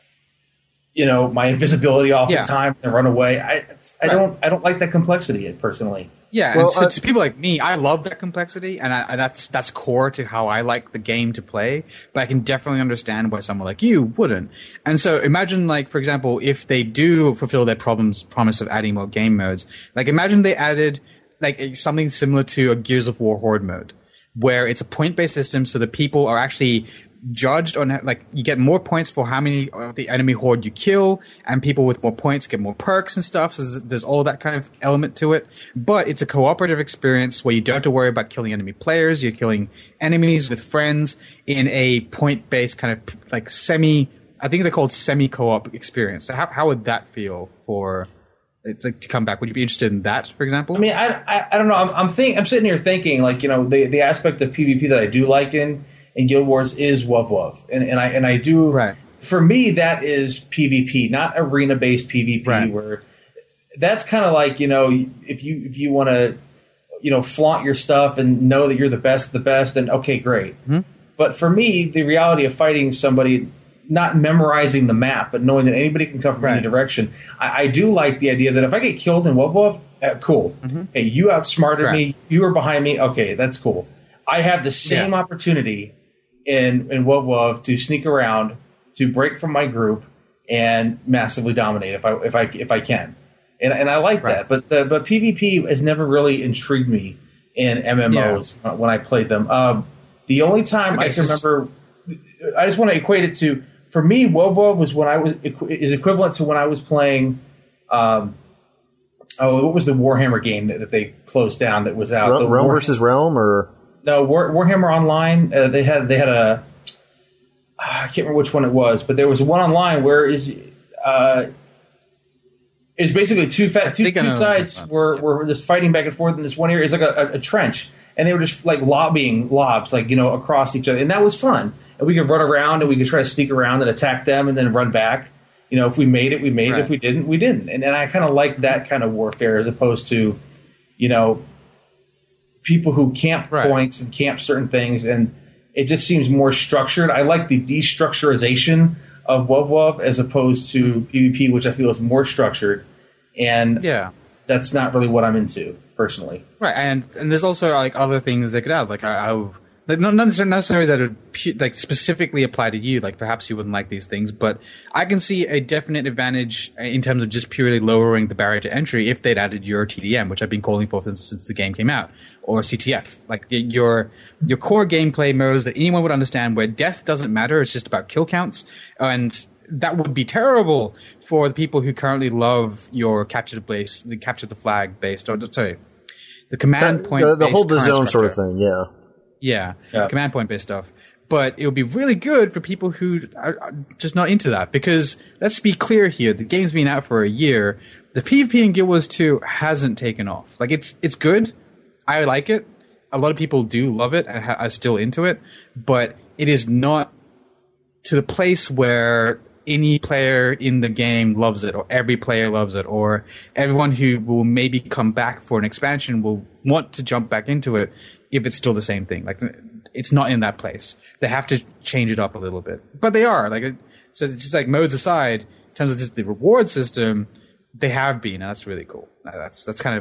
my invisibility off in time and run away? I don't like that complexity personally. Yeah, well, and so to people like me, I love that complexity, and that's core to how I like the game to play. But I can definitely understand why someone like you wouldn't. And so imagine, like, for example, if they do fulfill their promise of adding more game modes, like imagine they added like something similar to a Gears of War Horde mode, where it's a point-based system, so the people are actually judged on, like, you get more points for how many of the enemy horde you kill, and people with more points get more perks and stuff. So there's all that kind of element to it. But it's a cooperative experience where you don't have to worry about killing enemy players. You're killing enemies with friends in a point-based kind of like I think they're called semi-co-op experience. So how would that feel for like to come back? Would you be interested in that, for example? I mean, I don't know. I'm sitting here thinking, like, the aspect of PvP that I do like in Guild Wars is WoW, and I do. Right. For me, that is PvP, not arena based PvP. Right. Where that's kind of like, if you want to flaunt your stuff and know that you're the best, and okay, great. Mm-hmm. But for me, the reality of fighting somebody, not memorizing the map, but knowing that anybody can come from any direction, I do like the idea that if I get killed in WoW, cool. Mm-hmm. Hey, you outsmarted me. You were behind me. Okay, that's cool. I have the same opportunity in WoW to sneak around, to break from my group, and massively dominate if I can, and I like that. But PvP has never really intrigued me in MMOs when I played them. The only time I can remember, I just want to equate it to, for me, WoW was when is equivalent to when I was playing. What was the Warhammer game that they closed down that was out? Realm versus Realm, or no, Warhammer Online. They had a. I can't remember which one it was, but there was one online where it's basically two sides were just fighting back and forth in this one area. It's like a trench, and they were just like lobbing lobs, like, across each other, and that was fun. And we could run around, and we could try to sneak around and attack them, and then run back. If we made it, we made it. If we didn't, we didn't. And I kind of like that kind of warfare as opposed to, people who camp points and camp certain things, and it just seems more structured. I like the destructurization of WoW as opposed to PvP, which I feel is more structured. And that's not really what I'm into personally. Right, and there's also like other things they could add. Like not necessarily that it would specifically apply to you. Like perhaps you wouldn't like these things, but I can see a definite advantage in terms of just purely lowering the barrier to entry if they'd added your TDM, which I've been calling for since the game came out, or CTF. Like your core gameplay modes that anyone would understand, where death doesn't matter. It's just about kill counts, and that would be terrible for the people who currently love your capture the flag based, or sorry, the command point, the hold the zone sort of thing. Yeah, command point based stuff. But it would be really good for people who are just not into that, because let's be clear here: the game's been out for a year. The PvP in Guild Wars 2 hasn't taken off. Like it's good. I like it. A lot of people do love it and are still into it, but it is not to the place where any player in the game loves it, or every player loves it, or everyone who will maybe come back for an expansion will want to jump back into it if it's still the same thing. Like, it's not in that place. They have to change it up a little bit, but they are. So it's just like, modes aside, in terms of just the reward system, they have been, and that's really cool. That's kind of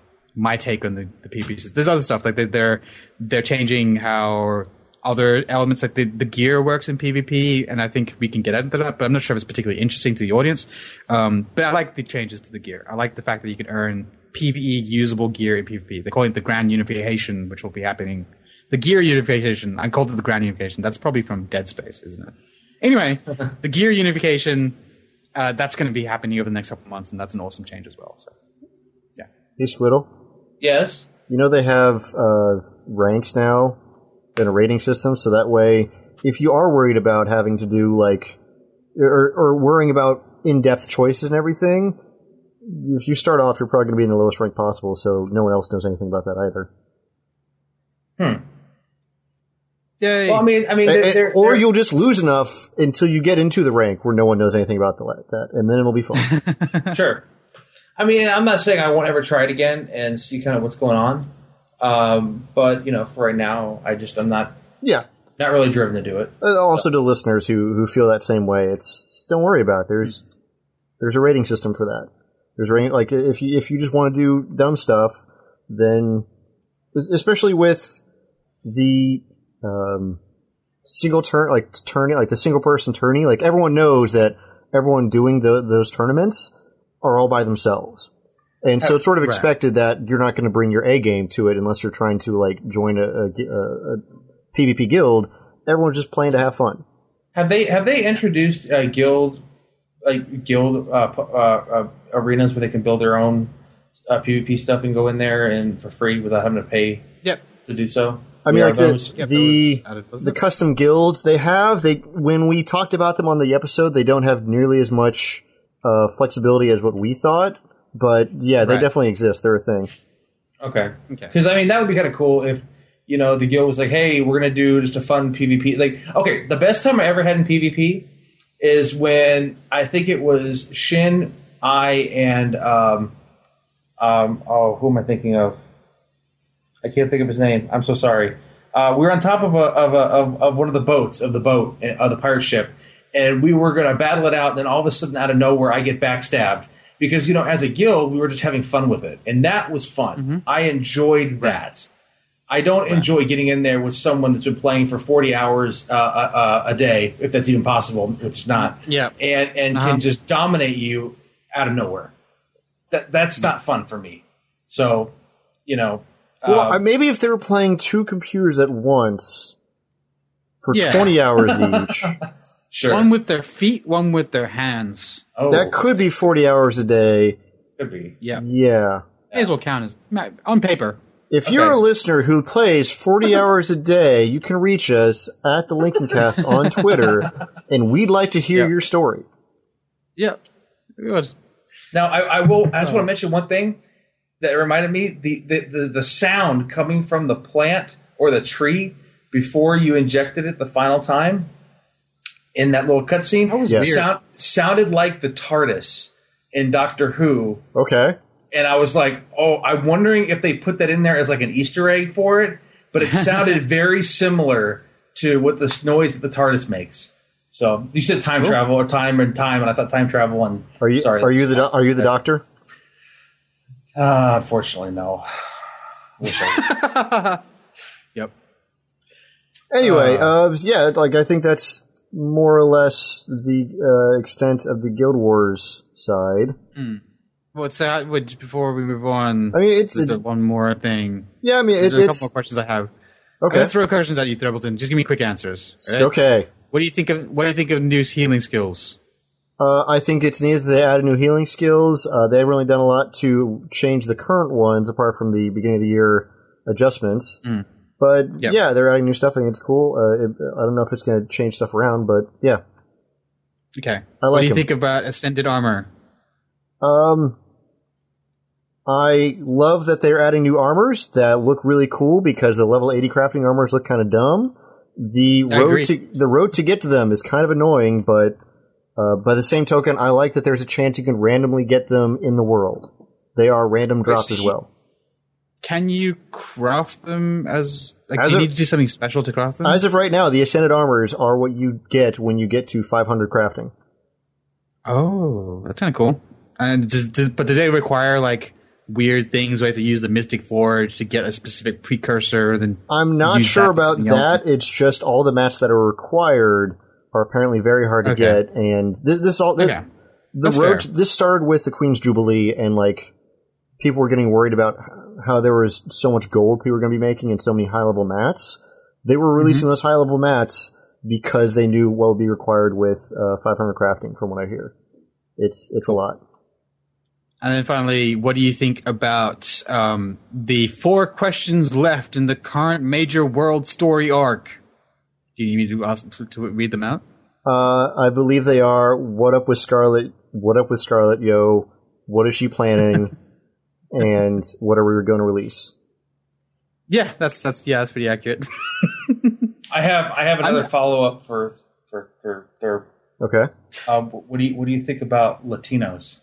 my take on the PvP. There's other stuff, like they're changing how other elements, like the gear works in PvP, and I think we can get into that, but I'm not sure if it's particularly interesting to the audience. But I like the changes to the gear. I like the fact that you can earn PvE usable gear in PvP. They call it the Grand Unification, which will be happening. The gear unification, I called it the Grand Unification. That's probably from Dead Space, isn't it? Anyway, the gear unification, that's going to be happening over the next couple of months, and that's an awesome change as well. So, yeah. Hey, Squiddle? Yes? They have ranks now in a rating system, so that way, if you are worried about having to do, or worrying about in-depth choices and everything, if you start off, you're probably going to be in the lowest rank possible, so no one else knows anything about that either. Yay. Well, I mean, or you'll just lose enough until you get into the rank where no one knows anything about that, and then it'll be fun. Sure. I mean, I'm not saying I won't ever try it again and see kind of what's going on, but for right now, I'm not really driven to do it. Also, to listeners who feel that same way, don't worry about it. There's a rating system for that. There's rating, like if you just want to do dumb stuff, then especially with the single turn, like tourney, like the single person tourney, like everyone knows that everyone doing those tournaments are all by themselves, and so it's sort of expected that you're not going to bring your A game to it unless you're trying to join a PvP guild. Everyone's just playing to have fun. Have they introduced guild arenas where they can build their own PvP stuff and go in there and for free without having to pay to do so? I mean, the custom guilds when we talked about them on the episode, they don't have nearly as much flexibility as what we thought, but they definitely exist. They're a thing. Okay. Because I mean, that would be kind of cool if the guild was like, "Hey, we're gonna do just a fun PvP." Like, okay, the best time I ever had in PvP is when I think it was Shin, and who am I thinking of? I can't think of his name. I'm so sorry. We were on top of one of the boats of the pirate ship, and we were going to battle it out. And then all of a sudden, out of nowhere, I get backstabbed because as a guild, we were just having fun with it, and that was fun. Mm-hmm. I enjoyed that. I don't enjoy getting in there with someone that's been playing for 40 hours a day, if that's even possible, which is not. Yeah. And can just dominate you out of nowhere. That's not fun for me. So, Well, maybe if they were playing two computers at once for 20 hours each. Sure. One with their feet, one with their hands. Oh, That could be 40 hours a day. could be. Yeah. Yeah. May as well count as on paper. If you're a listener who plays 40 hours a day, you can reach us at the Lincolncast on Twitter, and we'd like to hear your story. Yep. Good. Now, I just want to mention one thing that reminded me: the sound coming from the plant or the tree before you injected it the final time in that little cutscene. That was weird. Sounded like the TARDIS in Doctor Who. Okay. And I was like, I'm wondering if they put that in there as like an Easter egg for it. But it sounded very similar to what the noise that the TARDIS makes. So you said time travel or time, and I thought time travel. And Are you the doctor? Unfortunately, no. Wish I was. Yep. Anyway, I think that's more or less the extent of the Guild Wars side. Before we move on, I mean, it's one more thing. Yeah, I mean, There's a couple more questions I have. Okay. Let's throw questions at you, Threbbleton. Just give me quick answers. Right? Okay. What do you think of new healing skills? I think it's neat that they added new healing skills. They've really done a lot to change the current ones, apart from the beginning of the year adjustments. But yeah, they're adding new stuff. I think it's cool. I don't know if it's going to change stuff around, but yeah. Okay. What do you think about Ascended Armor? I love that they're adding new armors that look really cool because the level 80 crafting armors look kind of dumb. The road to get to them is kind of annoying, but by the same token, I like that there's a chance you can randomly get them in the world. They are random drops as well. Can you craft them do you need to do something special to craft them? As of right now, the Ascended Armors are what you get when you get to 500 crafting. Oh, that's kind of cool. And but do they require weird things? We have to use the Mystic Forge to get a specific precursor. Then I'm not sure about that. It's just all the mats that are required are apparently very hard to get, and this started with the Queen's Jubilee, and people were getting worried about how there was so much gold people were going to be making and so many high level mats. They were releasing those high level mats because they knew what would be required with 500 crafting. From what I hear, it's a lot. And then finally, what do you think about the 4 questions left in the current major world story arc? Do you need to read them out? I believe they are. What up with Scarlet? What up with Scarlet? Yo, what is she planning? And what are we going to release? Yeah, that's pretty accurate. I have another follow up for Okay. What do you think about Latinos?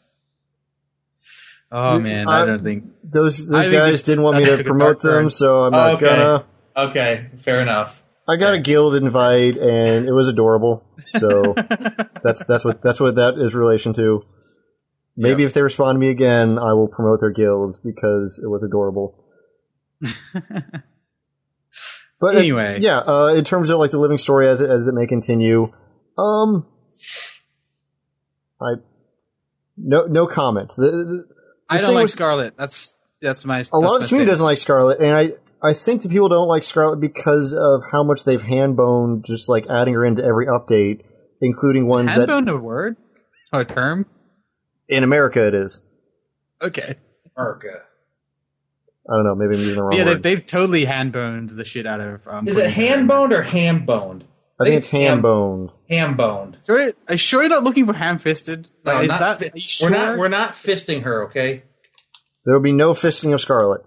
Oh man, I don't think those guys didn't want me to promote them, so I'm not gonna. Okay, fair enough. I got a guild invite, and it was adorable. So that's what that is relation to. Maybe if they respond to me again, I will promote their guild because it was adorable. But anyway, in terms of the living story as it may continue, no comment. I don't like Scarlet. That's my. A lot of the community doesn't like Scarlet, and I think the people don't like Scarlet because of how much they've hand-boned just adding her into every update, including ones that... Hand-boned a word? Or a term? In America, it is. Okay. America. I don't know, maybe I'm using the wrong word. They've totally hand-boned the shit out of... is it hand-boned or ham-boned? I think it's ham-boned. Ham-boned. So, are you sure you're not looking for ham-fisted? No, are you sure? We're not fisting her, okay? There will be no fisting of Scarlet.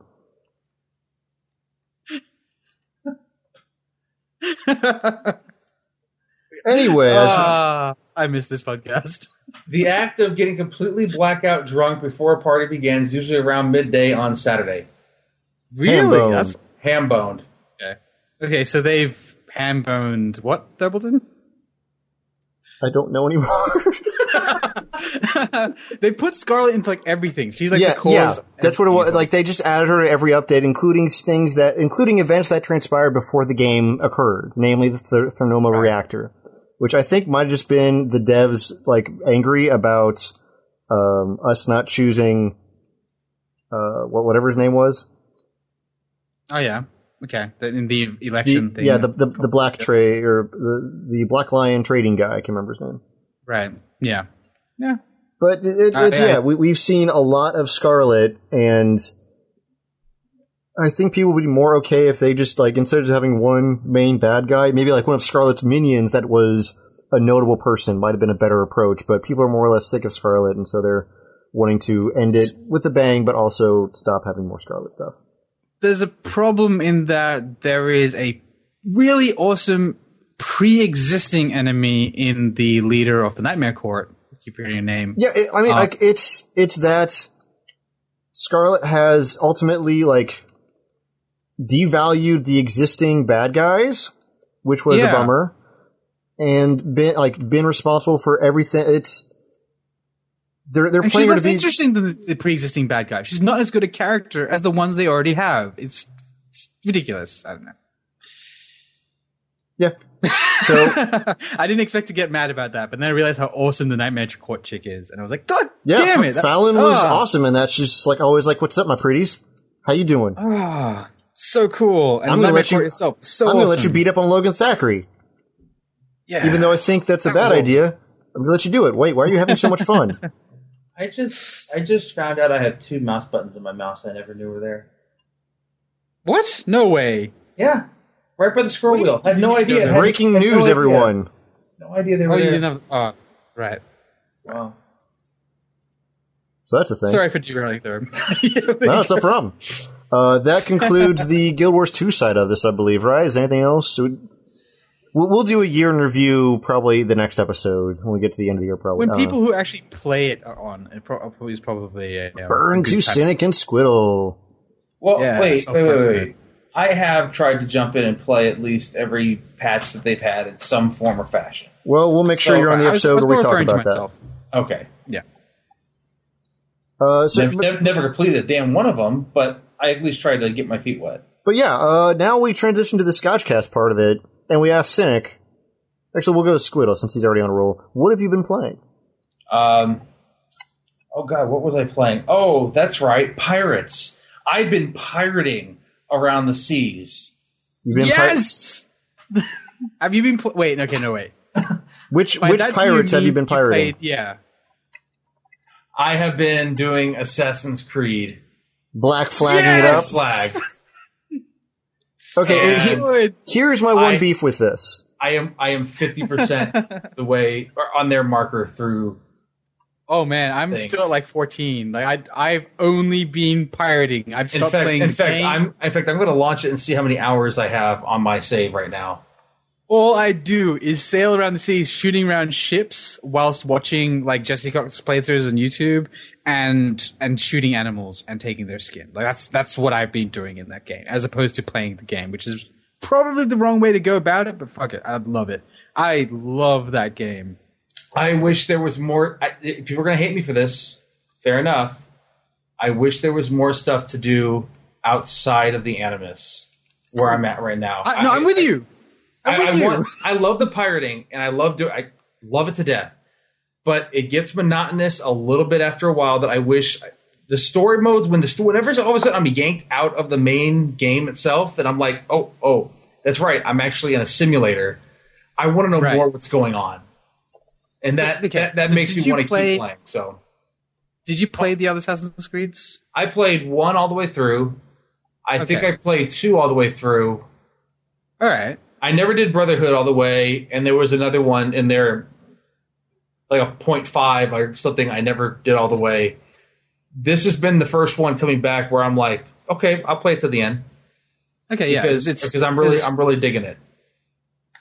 Anyway, I missed this podcast. The act of getting completely blackout drunk before a party begins, usually around midday on Saturday. Really? Ham-boned. That's ham-boned. Okay, so they've ham-boned what, Doubleton? I don't know anymore. They put Scarlet into like everything. She's like Yeah, the cause. yeah, of that's what it was. evil. Like they just added her to every update, including events that transpired before the game occurred, namely the Thermoma reactor, which I think might have just been the devs like angry about us not choosing whatever his name was. Oh yeah. Okay. In the election thing. Yeah, the black tray or the Black Lion trading guy. I can remember his name. Right. Yeah. Yeah. But we've seen a lot of Scarlet, and I think people would be more okay if they just, like, instead of having one main bad guy, maybe like one of Scarlet's minions that was a notable person might have been a better approach. But people are more or less sick of Scarlet, and so they're wanting to end it with a bang, but also stop having more Scarlet stuff. There's a problem in that there is a really awesome pre-existing enemy in the leader of the Nightmare Court. I keep forgetting your name. Yeah, it's that Scarlet has ultimately like devalued the existing bad guys, which was a bummer, and been responsible for everything. They're and playing she's her less to be interesting than the pre-existing bad guy. She's not as good a character as the ones they already have. It's ridiculous. I don't know. Yeah. So I didn't expect to get mad about that, but then I realized how awesome the Nightmare Court chick is, and I was like, God yeah, damn it! Fallon was awesome in that. She's like always like, "What's up, my pretties? How you doing?" So cool. And I'm the gonna Nightmare let you. Court itself, so I'm awesome. gonna let you beat up on Logan Thackeray. Yeah. Even though I think that's a bad idea, I'm gonna let you do it. Wait, why are you having so much fun? I just found out I have 2 mouse buttons in my mouse. I never knew were there. What? No way. Yeah, right by the scroll wheel. I had no idea. Breaking news, everyone. No idea they were Oh, there. you didn't have. Right. Wow. So that's the thing. Sorry for derailing there. No, it's no problem. That concludes the Guild Wars 2 side of this, I believe, right? Is there anything else? We'll do a year in review probably the next episode when we get to the end of the year, probably. When people who actually play it are on, it is probably a Burn a good to time. Cynic and Squiddle. Well, Yeah, wait. I have tried to jump in and play at least every patch that they've had in some form or fashion. Well, we'll make sure you're on the episode where we talk about that. Okay. Yeah. Never completed a damn one of them, but I at least tried to get my feet wet. But yeah, now we transition to the Scotchcast part of it, and we ask Cynic. Actually, we'll go to Squiddle since he's already on a roll. What have you been playing? Oh God, what was I playing? Oh, that's right, pirates. I've been pirating around the seas. You've been Yes. Have you been? Wait. Okay. No. Wait. Which By that, do pirates have you mean been pirating? Yeah. I have been doing Assassin's Creed. Black flagging Yes! it up? Flag. Okay, And here's my one beef with this. I am 50% the way or on their marker through. Oh man, I'm Thanks. still at like 14. Like I've only been pirating. I've stopped playing. In fact, game. I'm going to launch it and see how many hours I have on my save right now. All I do is sail around the seas, shooting around ships whilst watching like Jesse Cox playthroughs on YouTube and shooting animals and taking their skin. Like that's what I've been doing in that game, as opposed to playing the game, which is probably the wrong way to go about it. But fuck it, I love it. I love that game. I wish there was more. People are going to hate me for this. Fair enough. I wish there was more stuff to do outside of the Animus where I'm at right now. I'm with you. I love the pirating, and I love it to death. But it gets monotonous a little bit after a while. That I wish the story modes whenever all of a sudden I'm yanked out of the main game itself, and I'm like, oh, that's right. I'm actually in a simulator. I want to know more what's going on, and that makes me want to keep playing. So, did you play the other Assassin's Creeds? I played 1 all the way through. I think I played 2 all the way through. All right. I never did Brotherhood all the way, and there was another one in there, like a 0.5 or something I never did all the way. This has been the first one coming back where I'm like, okay, I'll play it to the end. Okay, because I'm really digging it.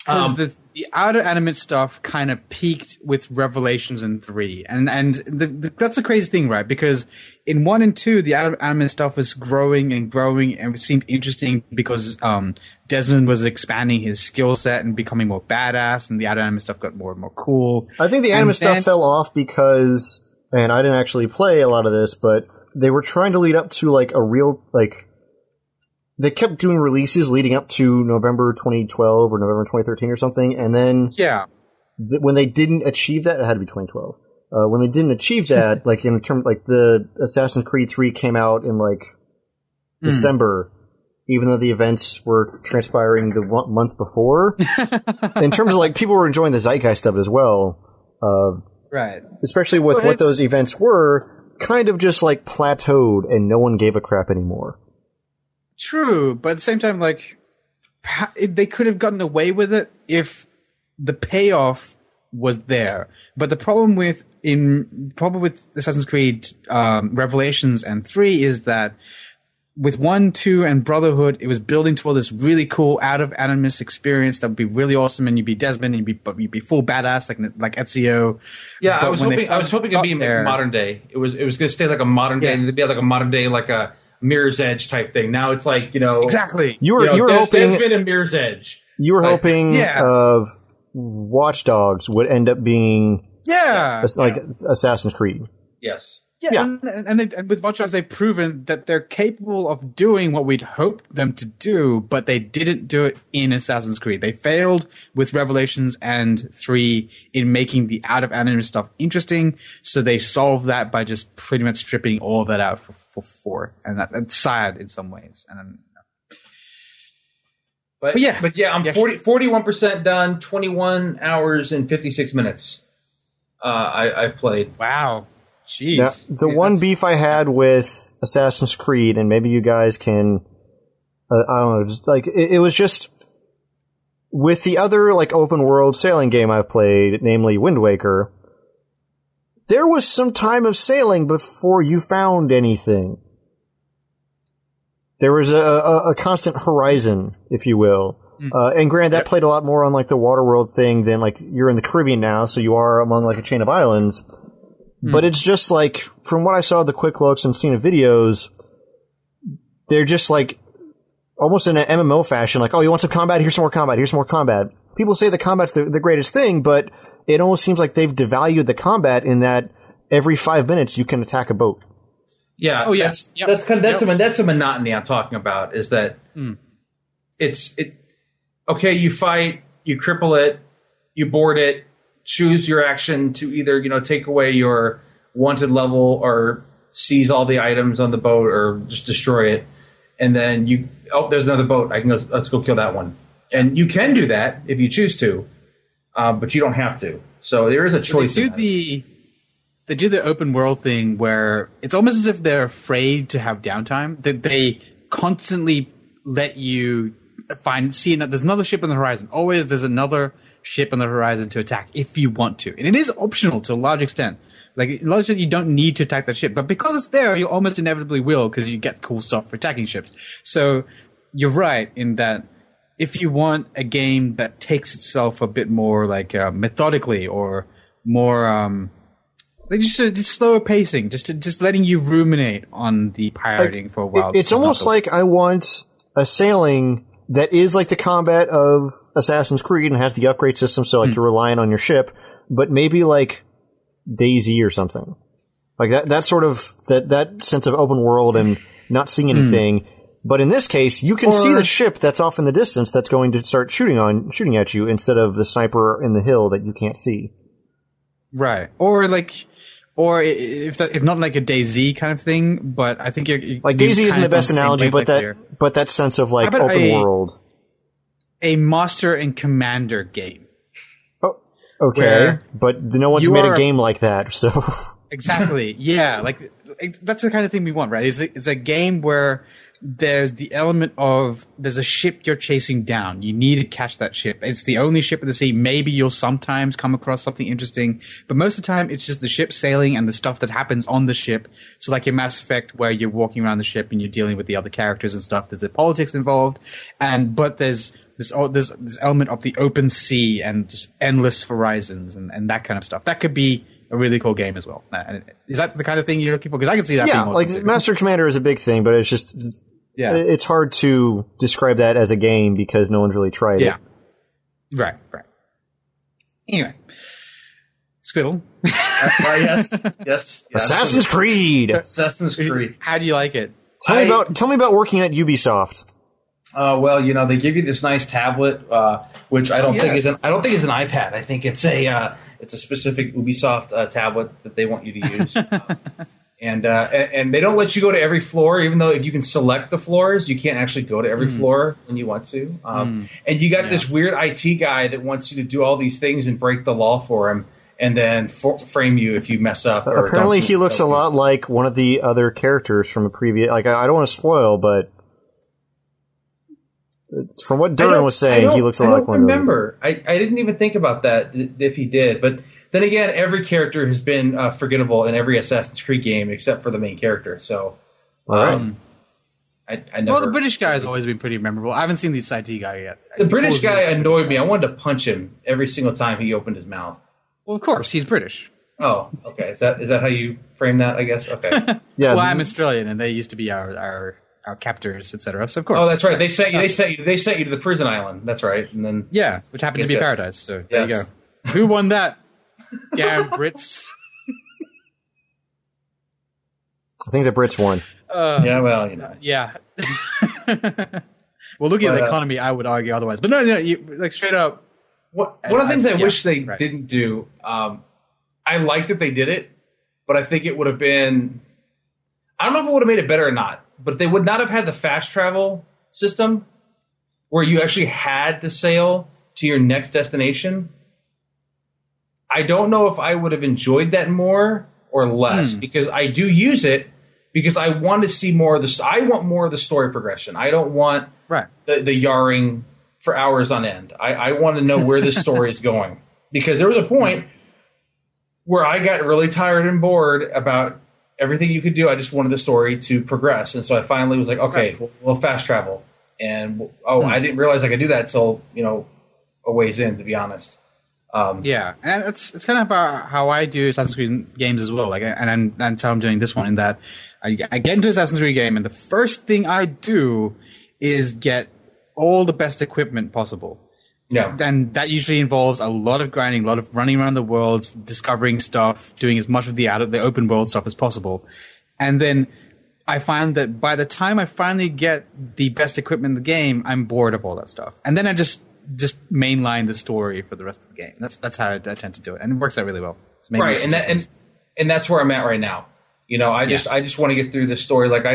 because the outer animate stuff kind of peaked with Revelations in 3, and that's the crazy thing, right? Because in 1 and 2, the outer animate stuff was growing and growing, and it seemed interesting because Desmond was expanding his skill set and becoming more badass, and the outer animate stuff got more and more cool. I think the anime stuff fell off because, and I didn't actually play a lot of this, but they were trying to lead up to like a real like. They kept doing releases leading up to November 2012 or November 2013 or something, and then when they didn't achieve that, it had to be 2012. When they didn't achieve that, like in terms, like the Assassin's Creed 3 came out in like December, even though the events were transpiring the month before. In terms of like people were enjoying the zeitgeist of it as well, right? Especially with what those events were, kind of just like plateaued, and no one gave a crap anymore. True, but at the same time, like, they could have gotten away with it if the payoff was there. But the problem with Assassin's Creed Revelations and 3 is that with 1, 2, and Brotherhood, it was building toward this really cool out of Animus experience that would be really awesome, and you'd be Desmond, and you'd be full badass like Ezio. Yeah, I was hoping it'd be modern day. It was going to stay like a modern day, and it'd be like a modern day, like a Mirror's Edge type thing. Now it's like, exactly. You were hoping Desmond and Mirror's Edge. You were hoping of Watch Dogs would end up being like Assassin's Creed. Yes. Yeah. And with Watch Dogs, they've proven that they're capable of doing what we'd hoped them to do, but they didn't do it in Assassin's Creed. They failed with Revelations and 3 in making the out of anime stuff interesting, so they solved that by just pretty much stripping all of that out for 4, and that's sad in some ways. And but yeah, I'm 41% done, 21 hours and 56 minutes. I've played. Wow. Jeez. Now, the one beef I had with Assassin's Creed, and maybe you guys can, I don't know, just like it was just with the other like open world sailing game I've played, namely Wind Waker. There was some time of sailing before you found anything. There was a constant horizon, if you will. And granted, that played a lot more on like the Waterworld thing than like you're in the Caribbean now, so you are among like a chain of islands. But it's just like, from what I saw the quick looks and seen of videos, they're just like almost in an MMO fashion, like, oh, you want some combat? Here's some more combat. Here's some more combat. People say the combat's the greatest thing, but it almost seems like they've devalued the combat in that every 5 minutes you can attack a boat. Yeah. Oh, yes. That's the monotony I'm talking about. Is that okay? You fight, you cripple it, you board it, choose your action to either take away your wanted level or seize all the items on the boat or just destroy it, and then there's another boat. Let's go kill that one, and you can do that if you choose to. But you don't have to. So there is a choice. They do the open world thing where it's almost as if they're afraid to have downtime. That they constantly let you see that there's another ship on the horizon. Always there's another ship on the horizon to attack if you want to. And it is optional to a large extent. Like, a large extent, you don't need to attack that ship. But because it's there, you almost inevitably will because you get cool stuff for attacking ships. So you're right in that if you want a game that takes itself a bit more like methodically or more like just slower pacing, just letting you ruminate on the pirating for a while. It's almost like I want a sailing that is like the combat of Assassin's Creed and has the upgrade system, so like you're relying on your ship, but maybe like DayZ or something. Like that sort of that sense of open world and not seeing anything. But in this case, you can see the ship that's off in the distance that's going to start shooting at you instead of the sniper in the hill that you can't see. Right. Or if not like a DayZ kind of thing, but I think you're like DayZ isn't the best analogy, but that sense of like open world, a Master and Commander game. Oh, okay, but no one's made a game like that, so Exactly. Yeah, like that's the kind of thing we want, right? It's a game where there's the element of there's a ship you're chasing down. You need to catch that ship. It's the only ship in the sea. Maybe you'll sometimes come across something interesting, but most of the time it's just the ship sailing and the stuff that happens on the ship. So like in Mass Effect, where you're walking around the ship and you're dealing with the other characters and stuff. There's the politics involved, but there's this element of the open sea and just endless horizons and that kind of stuff. That could be a really cool game as well. Is that the kind of thing you're looking for? Because I can see that. Yeah, being like Master Commander is a big thing, but it's just it's hard to describe that as a game because no one's really tried it. Right. Anyway, Squiddle. Yes. Assassin's Creed. How do you like it? Tell me about working at Ubisoft. Well, they give you this nice tablet, which I don't think is an iPad. I think it's a specific Ubisoft tablet that they want you to use. And they don't let you go to every floor, even though you can select the floors. You can't actually go to every floor when you want to. And you got this weird IT guy that wants you to do all these things and break the law for him, and then frame you if you mess up. Apparently, he looks a lot like one of the other characters from a previous. Like I don't want to spoil, but from what Duran was saying, he looks a lot like one of them. I didn't even think about that if he did, but. Then again, every character has been forgettable in every Assassin's Creed game except for the main character. So, I never. Well, the British guy has always been pretty memorable. I haven't seen the IT guy yet. The British guy annoyed me. I wanted to punch him every single time he opened his mouth. Well, of course, he's British. Oh, okay. Is that how you frame that? I guess. Okay. Yeah. Well, I'm Australian, and they used to be our captors, etc. So of course. Oh, that's right. They sent you to the prison island. That's right. And then which happened to be paradise. So there you go. Who won that? Damn Brits. I think the Brits won. Yeah, well, Yeah. Well, looking at the economy, I would argue otherwise. But no, like straight up. One of the things I wish they didn't do, I like that they did it, but I think it would have been... I don't know if it would have made it better or not, but they would not have had the fast travel system where you actually had to sail to your next destination. I don't know if I would have enjoyed that more or less because I do use it because I want to see more of the. I want more of the story progression. I don't want the yarring for hours on end. I want to know where this story is going because there was a point where I got really tired and bored about everything you could do. I just wanted the story to progress, and so I finally was like, okay, we'll fast travel. And I didn't realize I could do that till a ways in, to be honest. And it's kind of about how I do Assassin's Creed games as well. Like, and how I'm doing this one in that I get into Assassin's Creed game, and the first thing I do is get all the best equipment possible. Yeah, and that usually involves a lot of grinding, a lot of running around the world, discovering stuff, doing as much of the open world stuff as possible, and then I find that by the time I finally get the best equipment in the game, I'm bored of all that stuff, and then I just mainline the story for the rest of the game. That's how I tend to do it, and it works out really well. Right, and that's where I'm at right now. I just want to get through this story. Like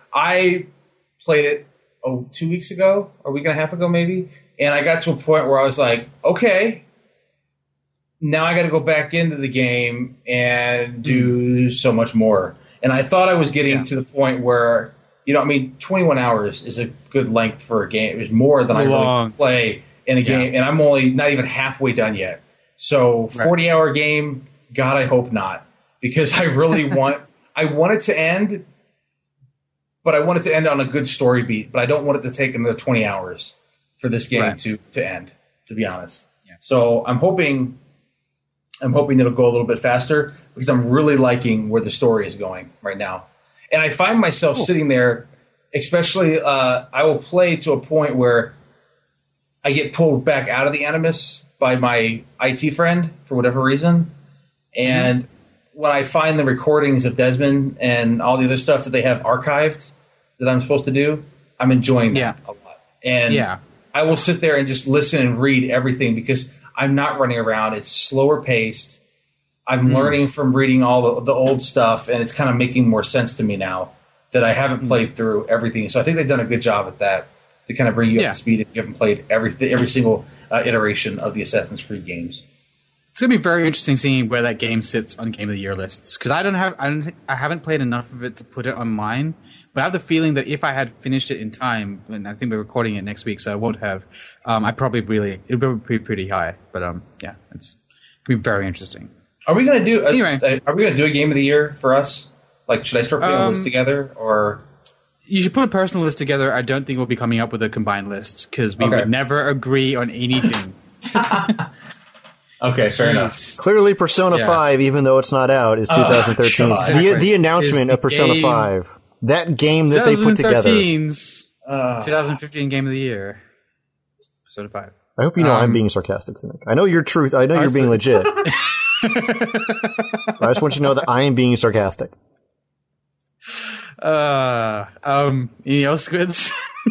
I played it 2 weeks ago, or a week and a half ago maybe, and I got to a point where I was like, okay, now I got to go back into the game and do so much more. And I thought I was getting to the point where 21 hours is a good length for a game. It was more than I really play in a game, and I'm only not even halfway done yet. So 40-hour game, God, I hope not, because I really want it to end, but I want it to end on a good story beat. But I don't want it to take another 20 hours for this game to end, to be honest. Yeah. So I'm hoping it'll go a little bit faster because I'm really liking where the story is going right now. And I find myself sitting there, especially I will play to a point where I get pulled back out of the Animus by my IT friend for whatever reason. And when I find the recordings of Desmond and all the other stuff that they have archived that I'm supposed to do, I'm enjoying that a lot. And I will sit there and just listen and read everything because I'm not running around. It's slower paced. I'm learning from reading all the old stuff, and it's kind of making more sense to me now that I haven't played through everything. So I think they've done a good job at that to kind of bring you up to speed if you haven't played every single iteration of the Assassin's Creed games. It's gonna be very interesting seeing where that game sits on Game of the Year lists because I haven't played enough of it to put it on mine. But I have the feeling that if I had finished it in time, and I think we're recording it next week, so I won't have. It would be pretty high. But yeah, it's gonna be very interesting. Are we gonna do? Anyway. Are we gonna do a Game of the Year for us? Like, should I start putting a list together, or you should put a personal list together? I don't think we'll be coming up with a combined list because we would never agree on anything. Okay, fair enough. Clearly, Persona 5, even though it's not out, is 2013. The announcement of Persona 5. That game that they put together. 2015 Game of the Year. Persona 5. I hope you know I'm being sarcastic, Cynic. I know your truth. I know you're being legit. I just want you to know that I am being sarcastic. Any else, Squids?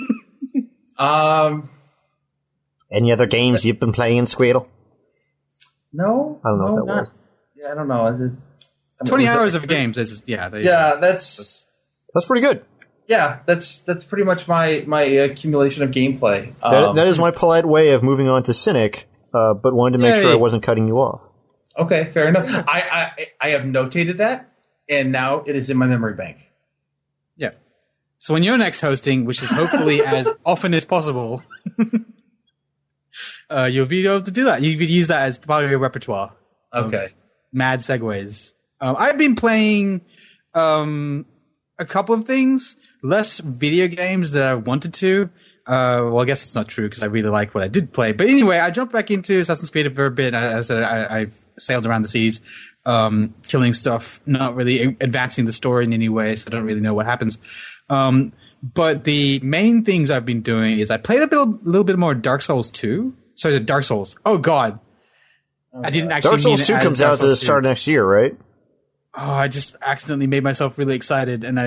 Any other games you've been playing, Squirtle? No, I don't know what that was. Yeah, I don't know. 20 hours of games. That's pretty good. Yeah, that's pretty much my accumulation of gameplay. That is my polite way of moving on to Cynic, but wanted to make sure I wasn't cutting you off. Okay, fair enough. I have notated that, and now it is in my memory bank. Yeah. So when you're next hosting, which is hopefully as often as possible, you'll be able to do that. You could use that as part of your repertoire. Okay. Mad segues. I've been playing a couple of things, less video games that I wanted to. Well, I guess it's not true because I really like what I did play. But anyway, I jumped back into Assassin's Creed for a bit. As I said, I've sailed around the seas, killing stuff, not really advancing the story in any way, so I don't really know what happens. But the main things I've been doing is I played a little bit more Dark Souls 2. Sorry, Dark Souls. Oh, God. I didn't actually Dark Souls 2 comes out at the start of next year, right? Oh, I just accidentally made myself really excited, and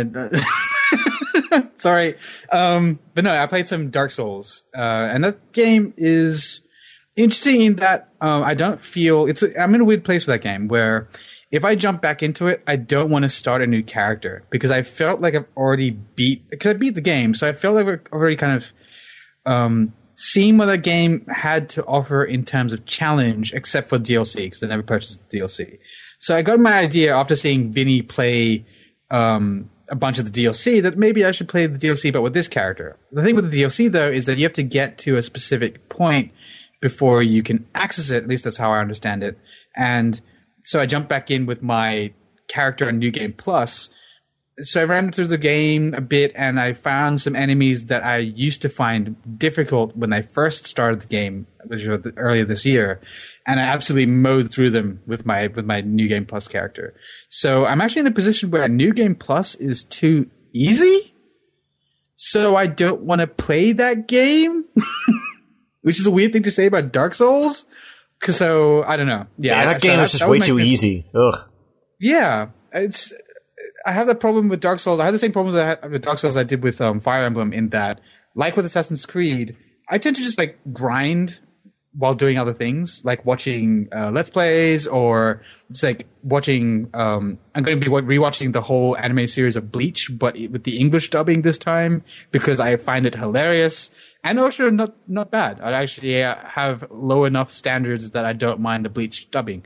I... Sorry. But no, I played some Dark Souls. And that game is interesting in that I don't feel... I'm in a weird place with that game, where if I jump back into it, I don't want to start a new character, because I felt like I've already because I beat the game, so I felt like I've already kind of seen what the game had to offer in terms of challenge, except for DLC, because I never purchased the DLC. So I got my idea after seeing Vinny play a bunch of the DLC that maybe I should play the DLC, but with this character. The thing with the DLC, though, is that you have to get to a specific point before you can access it. At least that's how I understand it. And so I jumped back in with my character on New Game Plus. So I ran through the game a bit, and I found some enemies that I used to find difficult when I first started the game, which was earlier this year, and I absolutely mowed through them with my New Game Plus character. So I'm actually in the position where New Game Plus is too easy, so I don't want to play that game, which is a weird thing to say about Dark Souls. So I don't know. Yeah, that game is just way too easy. Ugh. Yeah, I have the problem with Dark Souls. I had the same problems I had with Dark Souls I did with Fire Emblem, in that, like with Assassin's Creed, I tend to just like grind while doing other things, like watching Let's Plays, or just like watching. I'm going to be rewatching the whole anime series of Bleach, but with the English dubbing this time, because I find it hilarious and also not bad. I actually have low enough standards that I don't mind the Bleach dubbing.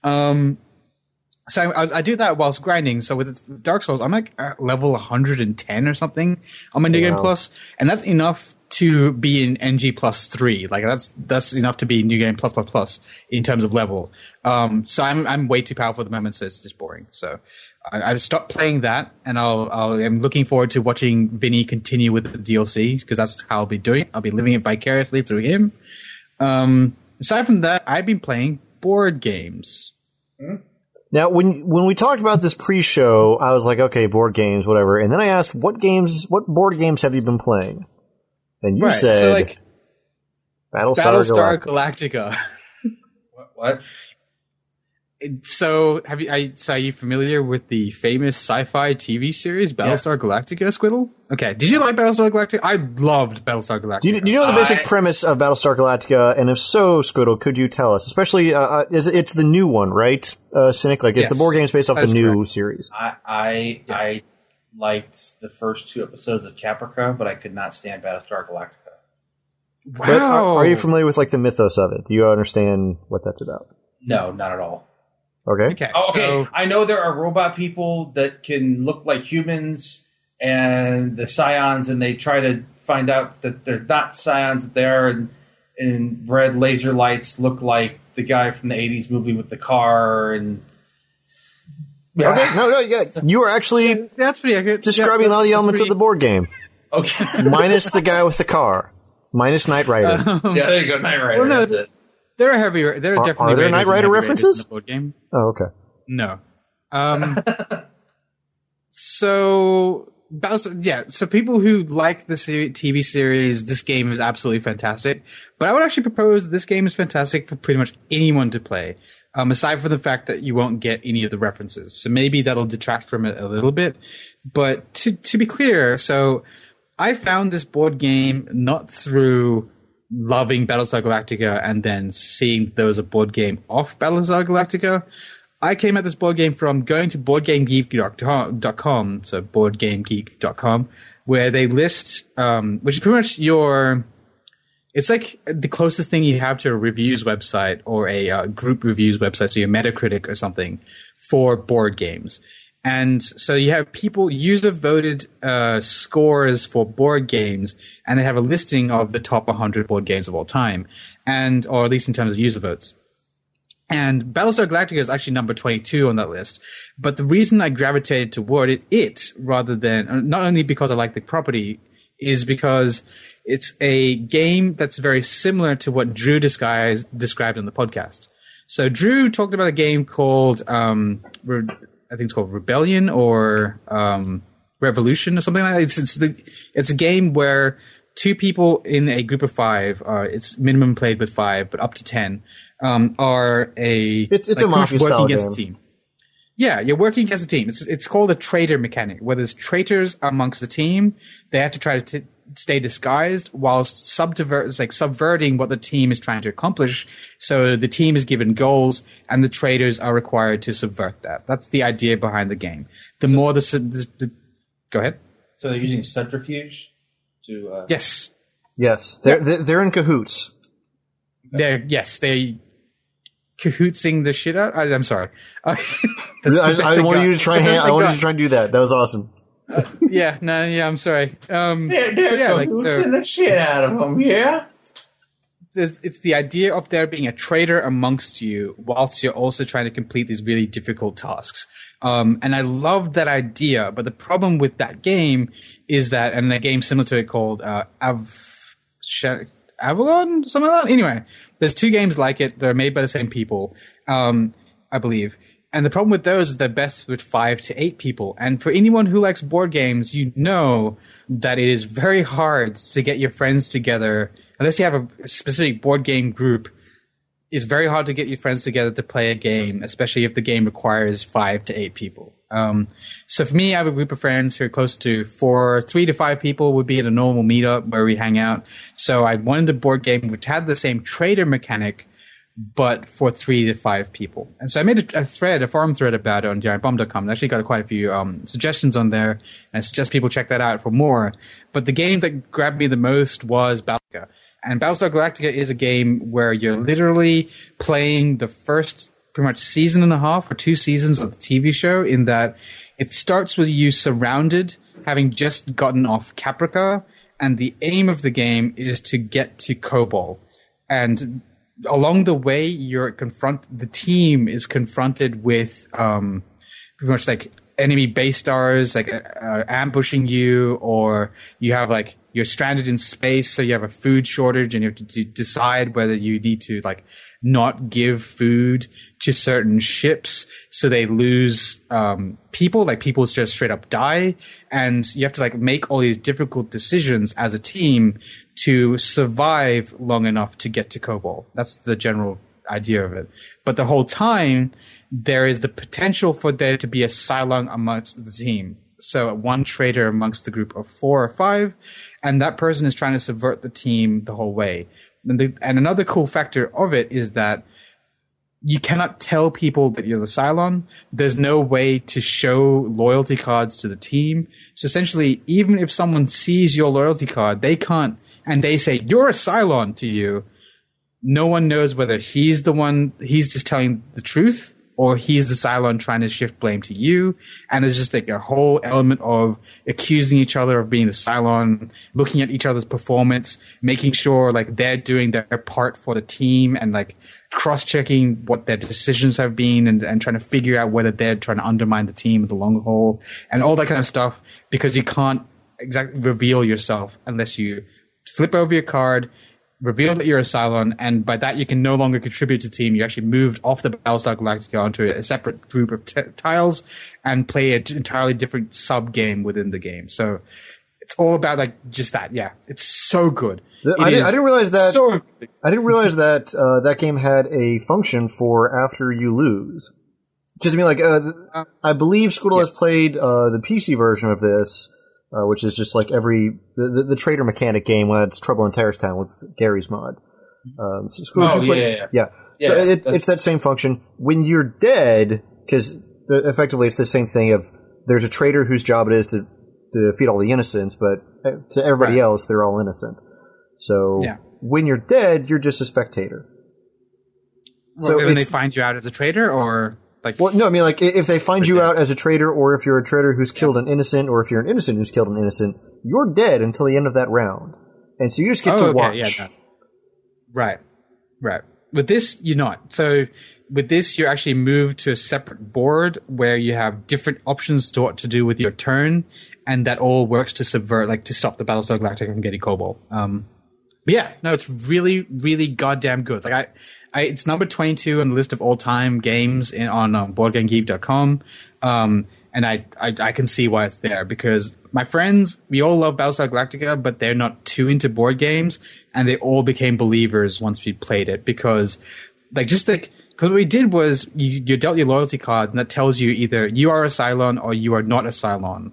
So I do that whilst grinding. So with Dark Souls, I'm like at level 110 or something on my New Game Plus, and that's enough to be in NG plus 3. Like that's enough to be New Game plus in terms of level. So I'm way too powerful at the moment, so it's just boring. So I've stopped playing that, and I'm looking forward to watching Vinny continue with the DLC, because that's how I'll be doing it. I'll be living it vicariously through him. Aside from that, I've been playing board games. Now, when we talked about this pre-show, I was like, okay, board games, whatever. And then I asked, what board games have you been playing? And you said, so like, Battlestar Galactica. What? So are you familiar with the famous sci-fi TV series Battlestar Galactica, Squiddle? Okay, did you like Battlestar Galactica? I loved Battlestar Galactica. Do you know the basic premise of Battlestar Galactica? And if so, Squiddle, could you tell us? Especially, it's the new one, right? Cynic, like, it's the board games based off the new series. I liked the first 2 episodes of Caprica, but I could not stand Battlestar Galactica. Wow. Are you familiar with, like, the mythos of it? Do you understand what that's about? No, not at all. Okay. Okay. Oh, okay, So, I know there are robot people that can look like humans and the scions, and they try to find out that they're not scions, that they are, and red laser lights look like the guy from the 80s movie with the car, and... Okay. No, yeah. You are actually that's pretty accurate. describing a lot of the elements of the board game. Okay. Minus the guy with the car. Minus Knight Rider. Yeah, there you go, Knight Rider. Well, no, that's it. There are definitely are there Raiders Knight and Rider heavy references? Raiders in the board game. Oh, okay. No. So so people who like the TV series, this game is absolutely fantastic. But I would actually propose this game is fantastic for pretty much anyone to play, aside from the fact that you won't get any of the references. So maybe that'll detract from it a little bit. But to be clear, so I found this board game not through loving Battlestar Galactica and then seeing there was a board game off Battlestar Galactica. I came at this board game from going to BoardGameGeek.com, so BoardGameGeek.com, where they list, which is pretty much it's like the closest thing you have to a reviews website or a group reviews website, so your Metacritic or something, for board games. And so you have user-voted scores for board games, and they have a listing of the top 100 board games of all time, or at least in terms of user votes. And Battlestar Galactica is actually number 22 on that list. But the reason I gravitated toward it rather than, not only because I like the property, is because it's a game that's very similar to what Drew described in the podcast. So Drew talked about a game called, I think it's called Rebellion or Revolution or something like that. It's a game where two people in a group of five, it's minimum played with 5, but up to 10, are it's a mafia style game. Team. Yeah, you're working against a team. It's called a traitor mechanic, where there's traitors amongst the team. They have to try to stay disguised whilst subverting what the team is trying to accomplish. So the team is given goals, and the traitors are required to subvert that. That's the idea behind the game. Go ahead. So they're using subterfuge to... Yes. Yes, they're in cahoots. They're cahootsing the shit out. I'm sorry. I wanted you to try and do that. That was awesome. I'm sorry. Cahootsing the shit out of them. Yeah. It's the idea of there being a traitor amongst you whilst you're also trying to complete these really difficult tasks. And I love that idea, but the problem with that game is that, and a game similar to it called Avalon, something like that. Anyway, there's 2 games like it. They're made by the same people, I believe. And the problem with those is they're best with 5 to 8 people. And for anyone who likes board games, you know that it is very hard to get your friends together. Unless you have a specific board game group, it's very hard to get your friends together to play a game, especially if the game requires 5 to 8 people. So for me, I have a group of friends who are close to 3 to 5 people would be at a normal meetup where we hang out. So I wanted a board game which had the same trader mechanic, but for 3 to 5 people. And so I made a forum thread about it on giantbomb.com. I actually got quite a few suggestions on there, and I suggest people check that out for more. But the game that grabbed me the most was Battlestar. And Battlestar Galactica is a game where you're literally playing the first pretty much season and a half or 2 seasons of the TV show, in that it starts with you surrounded, having just gotten off Caprica, and the aim of the game is to get to Kobol. And along the way, the team is confronted with pretty much like enemy base stars, like ambushing you, or you have like you're stranded in space, so you have a food shortage, and you have to decide whether you need to like not give food to certain ships, so they lose people. Like people just straight up die, and you have to like make all these difficult decisions as a team to survive long enough to get to Kobol. That's the general idea of it. But the whole time, there is the potential for there to be a Cylon amongst the team. So one traitor amongst the group of 4 or 5, and that person is trying to subvert the team the whole way. And another cool factor of it is that you cannot tell people that you're the Cylon. There's no way to show loyalty cards to the team. So essentially, even if someone sees your loyalty card, they can't, and they say, you're a Cylon to you, no one knows whether he's just telling the truth or he's the Cylon trying to shift blame to you. And there's just like a whole element of accusing each other of being the Cylon, looking at each other's performance, making sure like they're doing their part for the team and like cross-checking what their decisions have been and trying to figure out whether they're trying to undermine the team in the long haul and all that kind of stuff, because you can't exactly reveal yourself unless you flip over your card, reveal that you're a Cylon, and by that you can no longer contribute to the team. You actually moved off the Battlestar Galactica onto a separate group of tiles and play an entirely different sub-game within the game. So it's all about like just that. Yeah, it's so good. I didn't realize that. So I didn't realize that that game had a function for after you lose. Just I mean, like I believe Squirtle has played the PC version of this. Which is just like the trader mechanic game when it's Trouble in Terrorist Town with Gary's mod. So it's that same function. When you're dead, because effectively it's the same thing of there's a trader whose job it is to defeat all the innocents, but to everybody else, they're all innocent. So when you're dead, you're just a spectator. So when they find you out as a traitor, or like, well, no, I mean, like, if they find you out as a traitor, or if you're a traitor who's killed an innocent, or if you're an innocent who's killed an innocent, you're dead until the end of that round. And so you just get to watch. Yeah, no. Right. With this, you're not. So with this, you're actually moved to a separate board where you have different options to what to do with your turn, and that all works to subvert, like, to stop the Battlestar Galactica from getting Cobalt. But yeah, no, it's really, really goddamn good. Like it's number 22 on the list of all-time games on BoardGameGeek.com. And I can see why it's there, because my friends, we all love Battlestar Galactica, but they're not too into board games, and they all became believers once we played it, because because what we did was you dealt your loyalty cards, and that tells you either you are a Cylon or you are not a Cylon.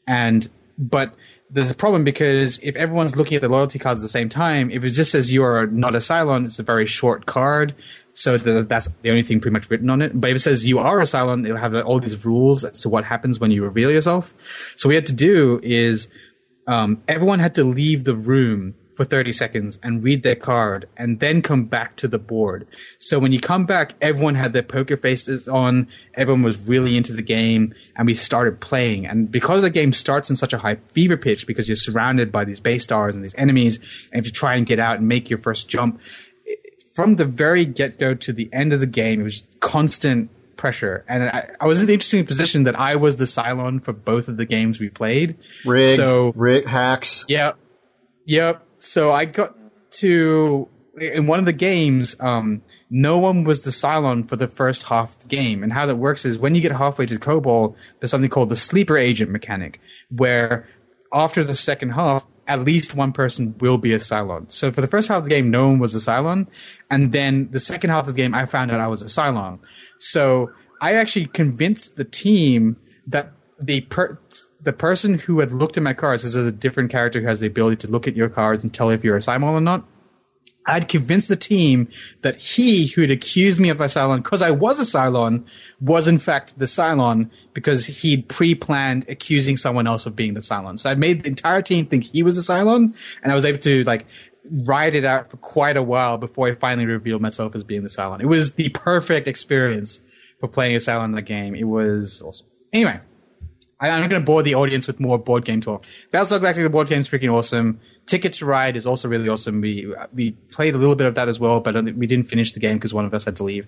But there's a problem, because if everyone's looking at the loyalty cards at the same time, if it just says you are not a Cylon, it's a very short card. So that's the only thing pretty much written on it. But if it says you are a Cylon, it'll have all these rules as to what happens when you reveal yourself. So what we had to do is everyone had to leave the room for 30 seconds and read their card and then come back to the board. So when you come back, everyone had their poker faces on, everyone was really into the game, and we started playing. And because the game starts in such a high fever pitch, because you're surrounded by these base stars and these enemies, and if you try and get out and make your first jump, from the very get-go to the end of the game, it was constant pressure. And I was in the interesting position that I was the Cylon for both of the games we played. Rigged hacks. Yep. So I got to, in one of the games, no one was the Cylon for the first half of the game. And how that works is when you get halfway to the Cobalt, there's something called the sleeper agent mechanic, where after the second half, at least one person will be a Cylon. So for the first half of the game, no one was a Cylon. And then the second half of the game, I found out I was a Cylon. So I actually convinced the team that the person who had looked at my cards, this is a different character who has the ability to look at your cards and tell if you're a Cylon or not. I'd convinced the team that he who had accused me of a Cylon, because I was a Cylon, was in fact the Cylon, because he'd pre-planned accusing someone else of being the Cylon. So I made the entire team think he was a Cylon, and I was able to ride it out for quite a while before I finally revealed myself as being the Cylon. It was the perfect experience for playing a Cylon in the game. It was awesome. Anyway, I'm not going to bore the audience with more board game talk. Battlestar Galactica, the board game, is freaking awesome. Ticket to Ride is also really awesome. We played a little bit of that as well, but we didn't finish the game because one of us had to leave.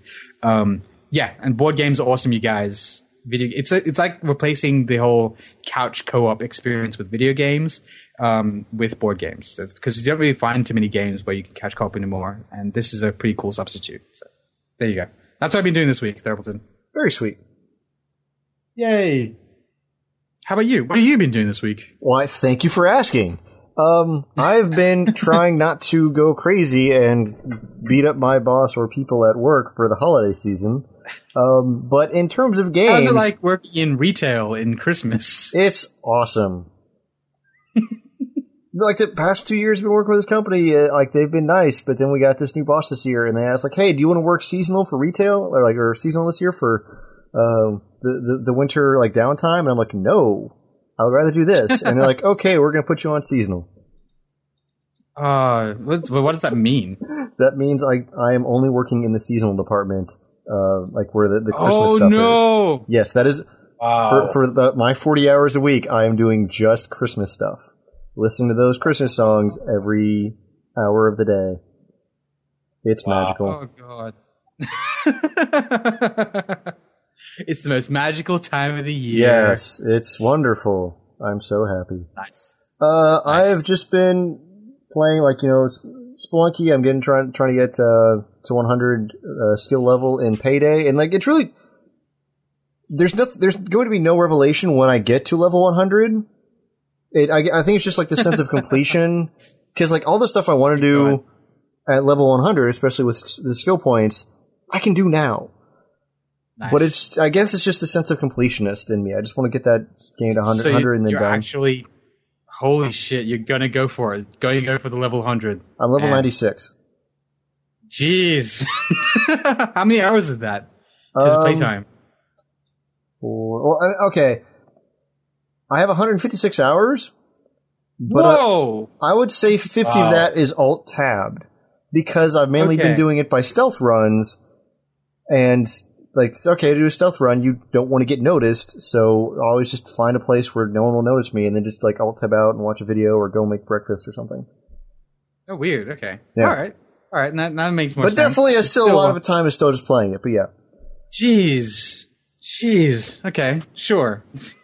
Yeah, and board games are awesome, you guys. It's like replacing the whole couch co-op experience with video games with board games, because you don't really find too many games where you can couch co-op anymore, and this is a pretty cool substitute. So there you go. That's what I've been doing this week, Thurpleton. Very sweet. Yay. How about you? What have you been doing this week? Why, thank you for asking. I've been trying not to go crazy and beat up my boss or people at work for the holiday season. But in terms of games... How's it like working in retail in Christmas? It's awesome. Like the past 2 years I've been working with this company, they've been nice, but then we got this new boss this year, and they asked, hey, do you want to work seasonal for retail? Or seasonal this year for... the winter downtime, and I'm like, no, I would rather do this. And they're like, okay, we're going to put you on seasonal. What does that mean? that means I am only working in the seasonal department, like where the Christmas stuff is. Yes, that is for my 40 hours a week. I am doing just Christmas stuff, listening to those Christmas songs every hour of the day. It's magical. Oh god. It's the most magical time of the year. Yes, it's wonderful. I'm so happy. Nice. I've just been playing, like, Spelunky. I'm trying to get to 100 skill level in Payday, and like it's really there's going to be no revelation when I get to level 100. I think it's just like the sense of completion, because like all the stuff I want to do at level 100, especially with the skill points, I can do now. Nice. But I guess it's just the sense of completionist in me. I just want to get that game to 100 and then you're done. Actually, holy shit, you're gonna go for it. Going to go for the level 100. I'm level 96. Jeez. How many hours is that? Just playtime. Okay. I have 156 hours. But Whoa! I would say 50 of that is alt-tabbed, because I've mainly been doing it by stealth runs, and like, okay, to do a stealth run, you don't want to get noticed, so I always just find a place where no one will notice me, and then just like alt-tab out and watch a video or go make breakfast or something. Oh, weird. Okay. Yeah. All right. That makes more sense. But definitely, it's still a lot of the time is still just playing it. But yeah. Jeez. Okay. Sure.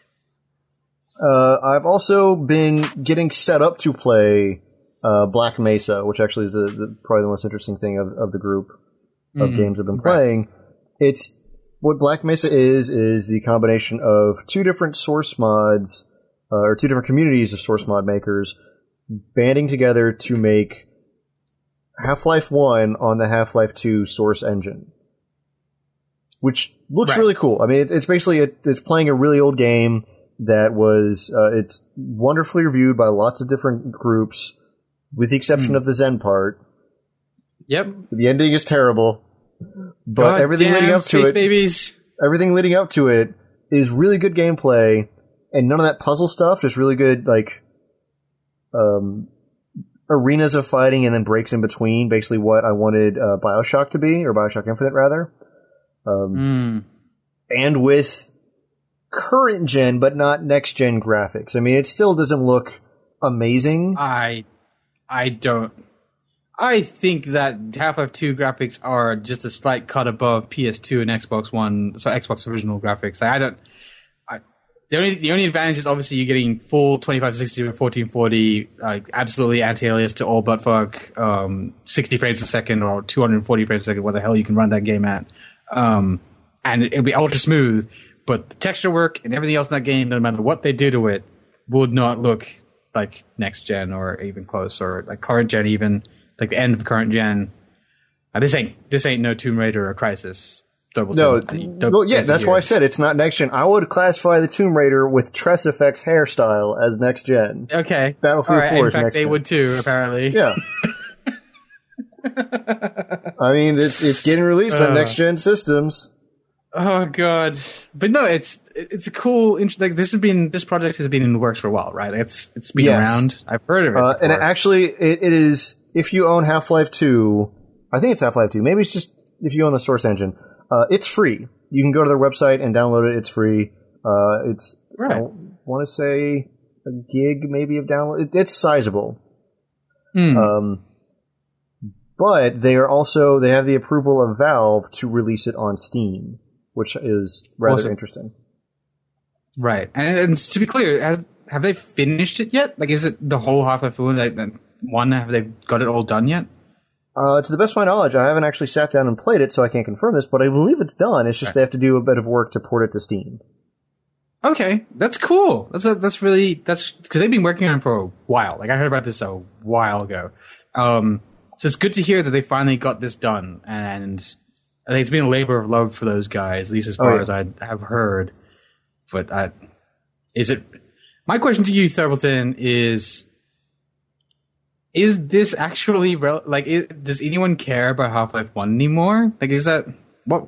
I've also been getting set up to play Black Mesa, which actually is probably the most interesting thing of the group of games I've been playing. It's what Black Mesa is the combination of two different source mods, or two different communities of source mod makers banding together to make Half-Life 1 on the Half-Life 2 source engine, which looks really cool. I mean, it's basically it's playing a really old game that was it's wonderfully reviewed by lots of different groups, with the exception of the Zen part. Yep. The ending is terrible, but everything leading up to it, everything leading up to it is really good gameplay, and none of that puzzle stuff. Just really good, like, arenas of fighting and then breaks in between. Basically, what I wanted BioShock to be, or BioShock Infinite rather, and with current gen but not next gen graphics. I mean, it still doesn't look amazing. I think that Half-Life 2 graphics are just a slight cut above PS2 and Xbox One, so Xbox original graphics. The only advantage is obviously you're getting full 2560 with 1440, absolutely anti-alias to all buttfuck, 60 frames a second or 240 frames a second, what the hell you can run that game at. And it'll be ultra smooth, but the texture work and everything else in that game, no matter what they do to it, would not look like next gen or even close, or like current gen, even like the end of current gen. This ain't no Tomb Raider or Crysis. That's why I said it's not next gen. I would classify the Tomb Raider with Tress Effects hairstyle as next gen. Okay, Battlefield 4 is next gen. In fact, they would too, apparently. Yeah. I mean, it's getting released on next gen systems. Oh god! But no, it's a cool. Like this project has been in the works for a while, right? Like it's been around. I've heard of it, and actually, it is. If you own Half-Life 2, I think it's Half-Life 2. Maybe it's just if you own the source engine. It's free. You can go to their website and download it. It's free. It's I want to say a gig maybe of download. It's sizable. But they have the approval of Valve to release it on Steam, which is rather interesting. Right. And to be clear, have they finished it yet? Like, is it the whole Half-Life 1? Have they got it all done yet? To the best of my knowledge, I haven't actually sat down and played it, so I can't confirm this, but I believe it's done. It's just they have to do a bit of work to port it to Steam. Okay, that's cool. That's because they've been working on it for a while. Like, I heard about this a while ago. So it's good to hear that they finally got this done, and I think it's been a labor of love for those guys, at least as far as I have heard. But my question to you, Thurbleton, is this actually does anyone care about Half-Life 1 anymore? Like, is that what?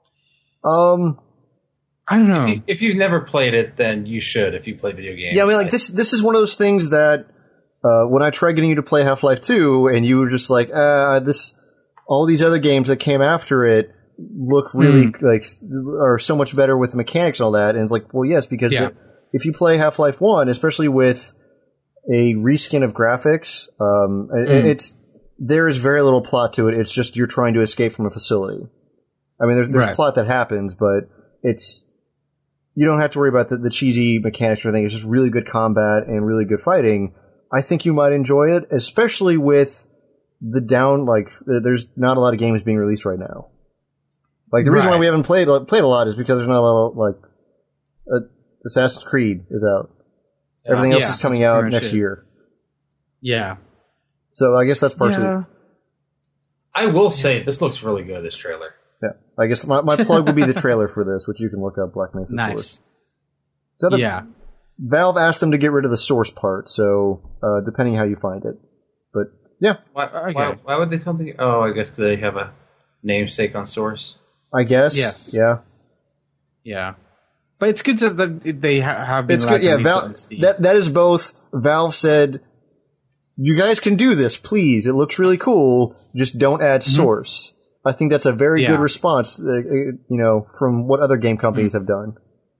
I don't know. If you've never played it, then you should. If you play video games, yeah. I mean, like this is one of those things that when I tried getting you to play Half-Life 2, and you were just like, this all these other games that came after it look really like are so much better with the mechanics and all that. And it's like, well, yes, because if you play Half-Life 1, especially with a reskin of graphics, there is very little plot to it. It's just you're trying to escape from a facility. I mean, there's plot that happens, but you don't have to worry about the cheesy mechanics or anything. It's just really good combat and really good fighting. I think you might enjoy it, especially with there's not a lot of games being released right now. Like, the reason why we haven't played a lot is because there's not a lot of, Assassin's Creed is out. Everything else is coming out next year. Yeah. So I guess that's partially... Yeah. I will say, this looks really good, this trailer. Yeah. I guess my plug would be the trailer for this, which you can look up, Black Mesa Source. So Valve asked them to get rid of the source part, so depending how you find it. But, yeah. Why would they tell them? Oh, I guess because they have a namesake on source. I guess. Yes. Yeah. Yeah. But it's good that they have been. It's good. Yeah. That is both. Valve said, "You guys can do this, please. It looks really cool. Just don't add source." I think that's a very good response. From what other game companies have done.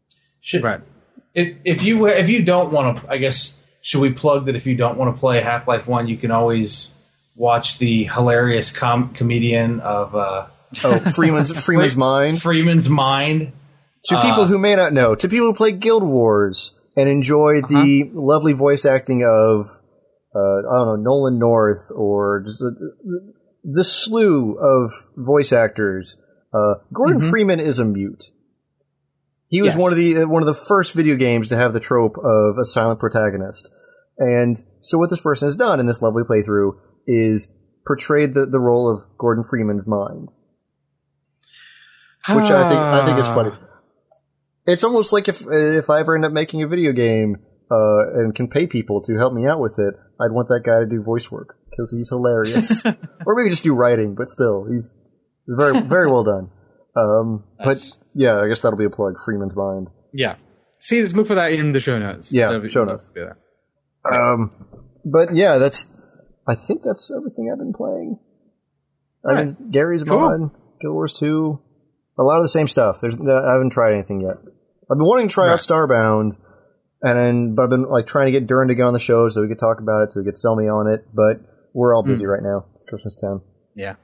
If you don't want to, I guess, should we plug that if you don't want to play Half-Life 1, you can always watch the hilarious comedian of. Freeman's Mind. Freeman's Mind. To people who may not know, to people who play Guild Wars and enjoy the lovely voice acting of, Nolan North, or just the slew of voice actors, Gordon Freeman is a mute. He was one of the first video games to have the trope of a silent protagonist. And so what this person has done in this lovely playthrough is portrayed the role of Gordon Freeman's mind. Which I think is funny. It's almost like if I ever end up making a video game and can pay people to help me out with it, I'd want that guy to do voice work because he's hilarious. Or maybe just do writing, but still, he's very very well done. But yeah, I guess that'll be a plug. Freeman's Mind. Yeah. See, look for that in the show notes. Yeah, show notes. But yeah, I think that's everything I've been playing. Gary's Mod, Guild Wars 2. A lot of the same stuff. I haven't tried anything yet. I've been wanting to try out Starbound, but I've been trying to get Duran to get on the show so we could talk about it, so he could sell me on it. But we're all busy right now. It's Christmas time. Yeah.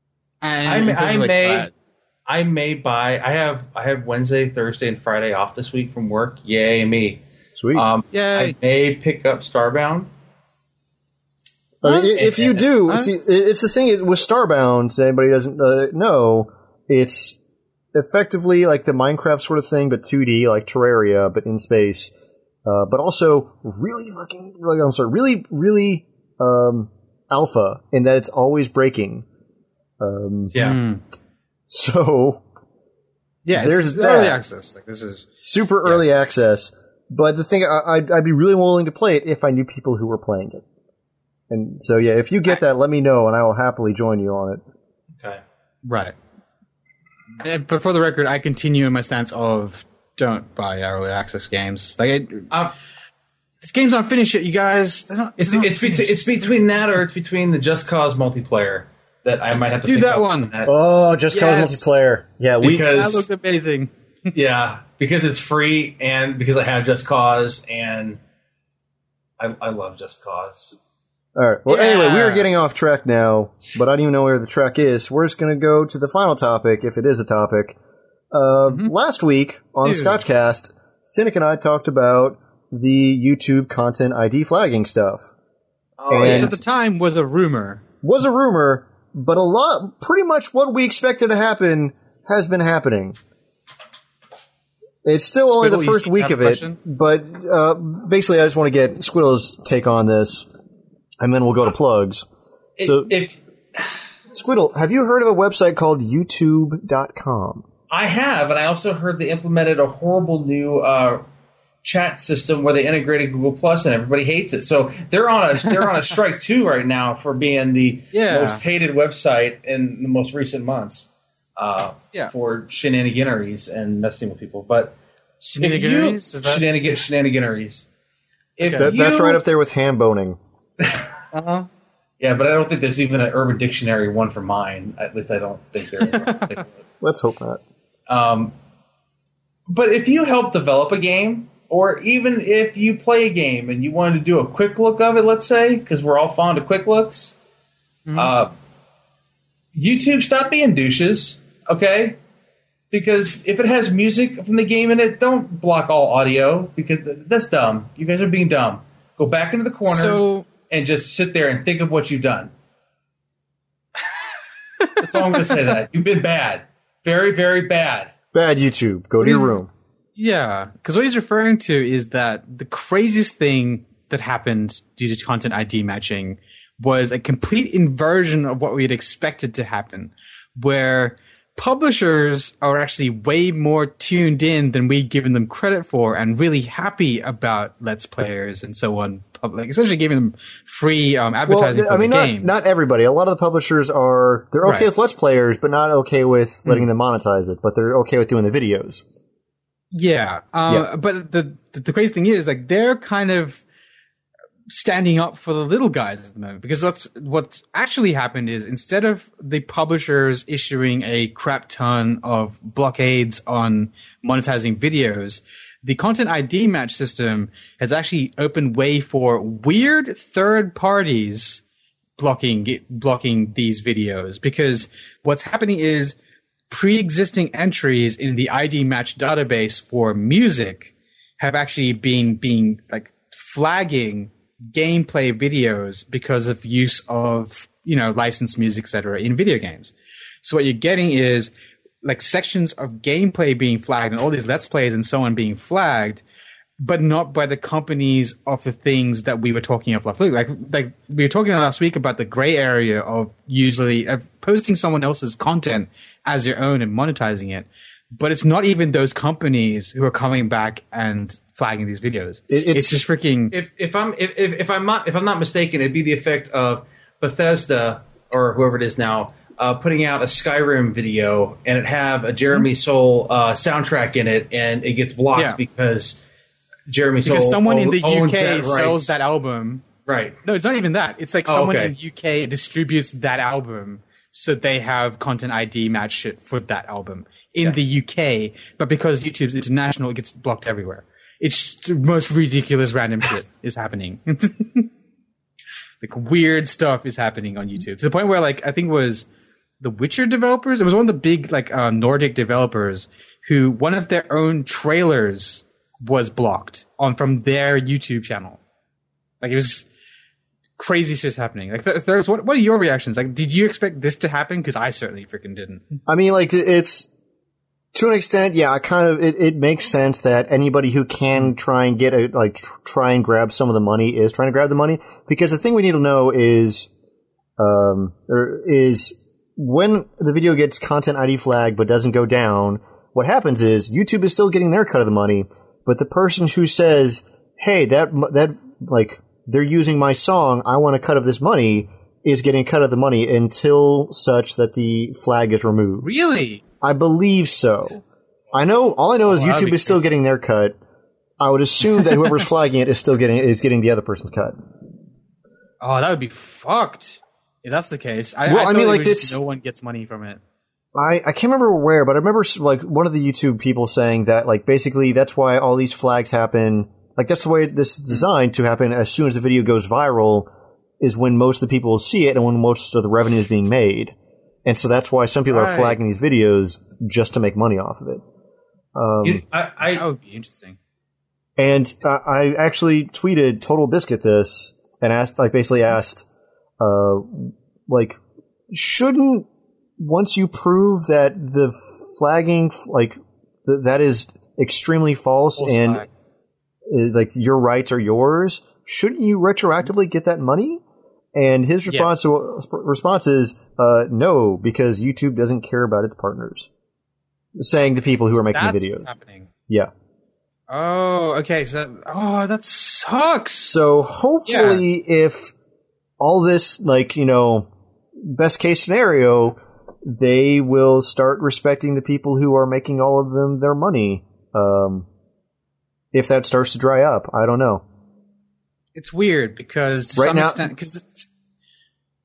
I may buy. I have Wednesday, Thursday, and Friday off this week from work. Yay me! Sweet. Yay! I may pick up Starbound. If you do, see, it's the thing is with Starbound. So anybody doesn't know, it's effectively like the Minecraft sort of thing, but 2D, like Terraria, but in space. But also really alpha in that it's always breaking. So there's early access. Like, this is super early access. But the thing, I'd be really willing to play it if I knew people who were playing it. And so if you get that, let me know, and I will happily join you on it. Okay. Right. But for the record, I continue in my stance of don't buy early access games. Like, this game's not finished yet, you guys. It's between that or it's between the Just Cause multiplayer that I might have to do that one. Oh, Just Cause multiplayer. Yeah, that looked amazing. Yeah, because it's free and because I have Just Cause and I love Just Cause. All right. Well, anyway, we are getting off track now, but I don't even know where the track is. We're just going to go to the final topic, if it is a topic. Last week on Scotchcast, Cynic and I talked about the YouTube content ID flagging stuff. Which at the time was a rumor. But pretty much what we expected to happen has been happening. It's still only the first week of it, but basically I just want to get Squiddle's take on this. And then we'll go to plugs. Squiddle, have you heard of a website called YouTube.com? I have, and I also heard they implemented a horrible new chat system where they integrated Google Plus, and everybody hates it. So they're on a strike too right now for being the most hated website in the most recent months. For shenaniganeries and messing with people, but shenaniganeries, shenaniganeries. That's right up there with ham boning. Yeah, but I don't think there's even an Urban Dictionary one for mine. At least I don't think there is. Let's hope not. But if you help develop a game, or even if you play a game and you wanted to do a quick look of it, let's say, because we're all fond of quick looks, YouTube, stop being douches, okay? Because if it has music from the game in it, don't block all audio, because that's dumb. You guys are being dumb. Go back into the corner and just sit there and think of what you've done. That's all I'm going to say. That you've been bad, very, very bad. Bad YouTube. Go to your room. Yeah, because what he's referring to is that the craziest thing that happened due to content ID matching was a complete inversion of what we had expected to happen, where publishers are actually way more tuned in than we'd given them credit for, and really happy about Let's Players and so on. Like essentially giving them free advertising for the games. Not everybody. A lot of the publishers they're okay with Let's Players, but not okay with letting them monetize it. But they're okay with doing the videos. Yeah, but the crazy thing is, like, they're kind of standing up for the little guys at the moment, because what's actually happened is, instead of the publishers issuing a crap ton of blockades on monetizing videos, the content ID match system has actually opened way for weird third parties blocking these videos, because what's happening is pre-existing entries in the ID match database for music have actually been like flagging gameplay videos because of use of, licensed music, etc. in video games. So what you're getting is like sections of gameplay being flagged and all these Let's Plays and so on being flagged, but not by the companies of the things that we were talking about last week. Like we were talking last week about the gray area of posting someone else's content as your own and monetizing it. But it's not even those companies who are coming back and flagging these videos. It's just freaking. If I'm not mistaken, it'd be the effect of Bethesda or whoever it is now putting out a Skyrim video, and it have a Jeremy Soule soundtrack in it, and it gets blocked because Jeremy Soule someone in the UK sells that album. Right. No, it's not even that. It's like someone in the UK distributes that album, so they have content ID match shit for that album in the UK. But because YouTube's international, it gets blocked everywhere. It's the most ridiculous random shit is happening. Like weird stuff is happening on YouTube, to the point where, like, I think it was the Witcher developers. It was one of the big Nordic developers who one of their own trailers was blocked from their YouTube channel. Like, it was crazy shit happening. Like, what are your reactions? Like, did you expect this to happen? Because I certainly freaking didn't. I mean, like, it's to an extent, yeah. It makes sense that anybody who can try and try and grab some of the money is trying to grab the money, because the thing we need to know is when the video gets content ID flagged but doesn't go down, what happens is YouTube is still getting their cut of the money, but the person who says, "Hey, that they're using my song, I want a cut of this money," is getting a cut of the money until such that the flag is removed. Really? I believe so. All I know is YouTube is still getting their cut. I would assume that whoever's flagging it is getting the other person's cut. Oh, that would be fucked if that's the case. No one gets money from it. I can't remember where, but I remember one of the YouTube people saying that basically that's why all these flags happen. Like, that's the way this is designed to happen as soon as the video goes viral, is when most of the people will see it and when most of the revenue is being made. And so that's why some people are flagging these videos just to make money off of it. That would be interesting. And I actually tweeted Total Biscuit this and basically asked, shouldn't, once you prove that the flagging, that is extremely false and your rights are yours, shouldn't you retroactively get that money? And his response is no, because YouTube doesn't care about its partners. Saying to people who are making the videos. What's happening. Yeah. Oh, okay. So that sucks. So hopefully, if all this, best case scenario, they will start respecting the people who are making all of them their money. If that starts to dry up, I don't know. It's weird because to some extent, because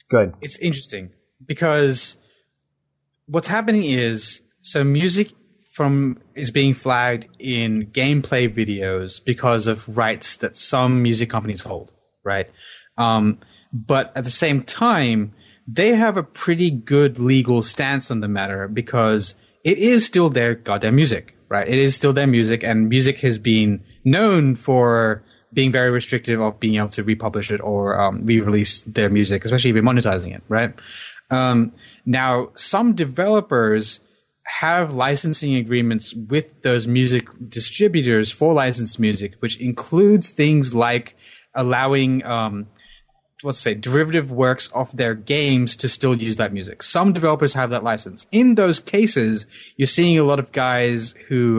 Good. It's interesting because what's happening is music is being flagged in gameplay videos because of rights that some music companies hold, right? But at the same time, they have a pretty good legal stance on the matter because it is still their goddamn music, right? It is still their music, and music has been known for being very restrictive of being able to republish it or re-release their music, especially if you're monetizing it, right? Now, some developers have licensing agreements with those music distributors for licensed music, which includes things like allowing derivative works of their games to still use that music. Some developers have that license. In those cases, you're seeing a lot of guys who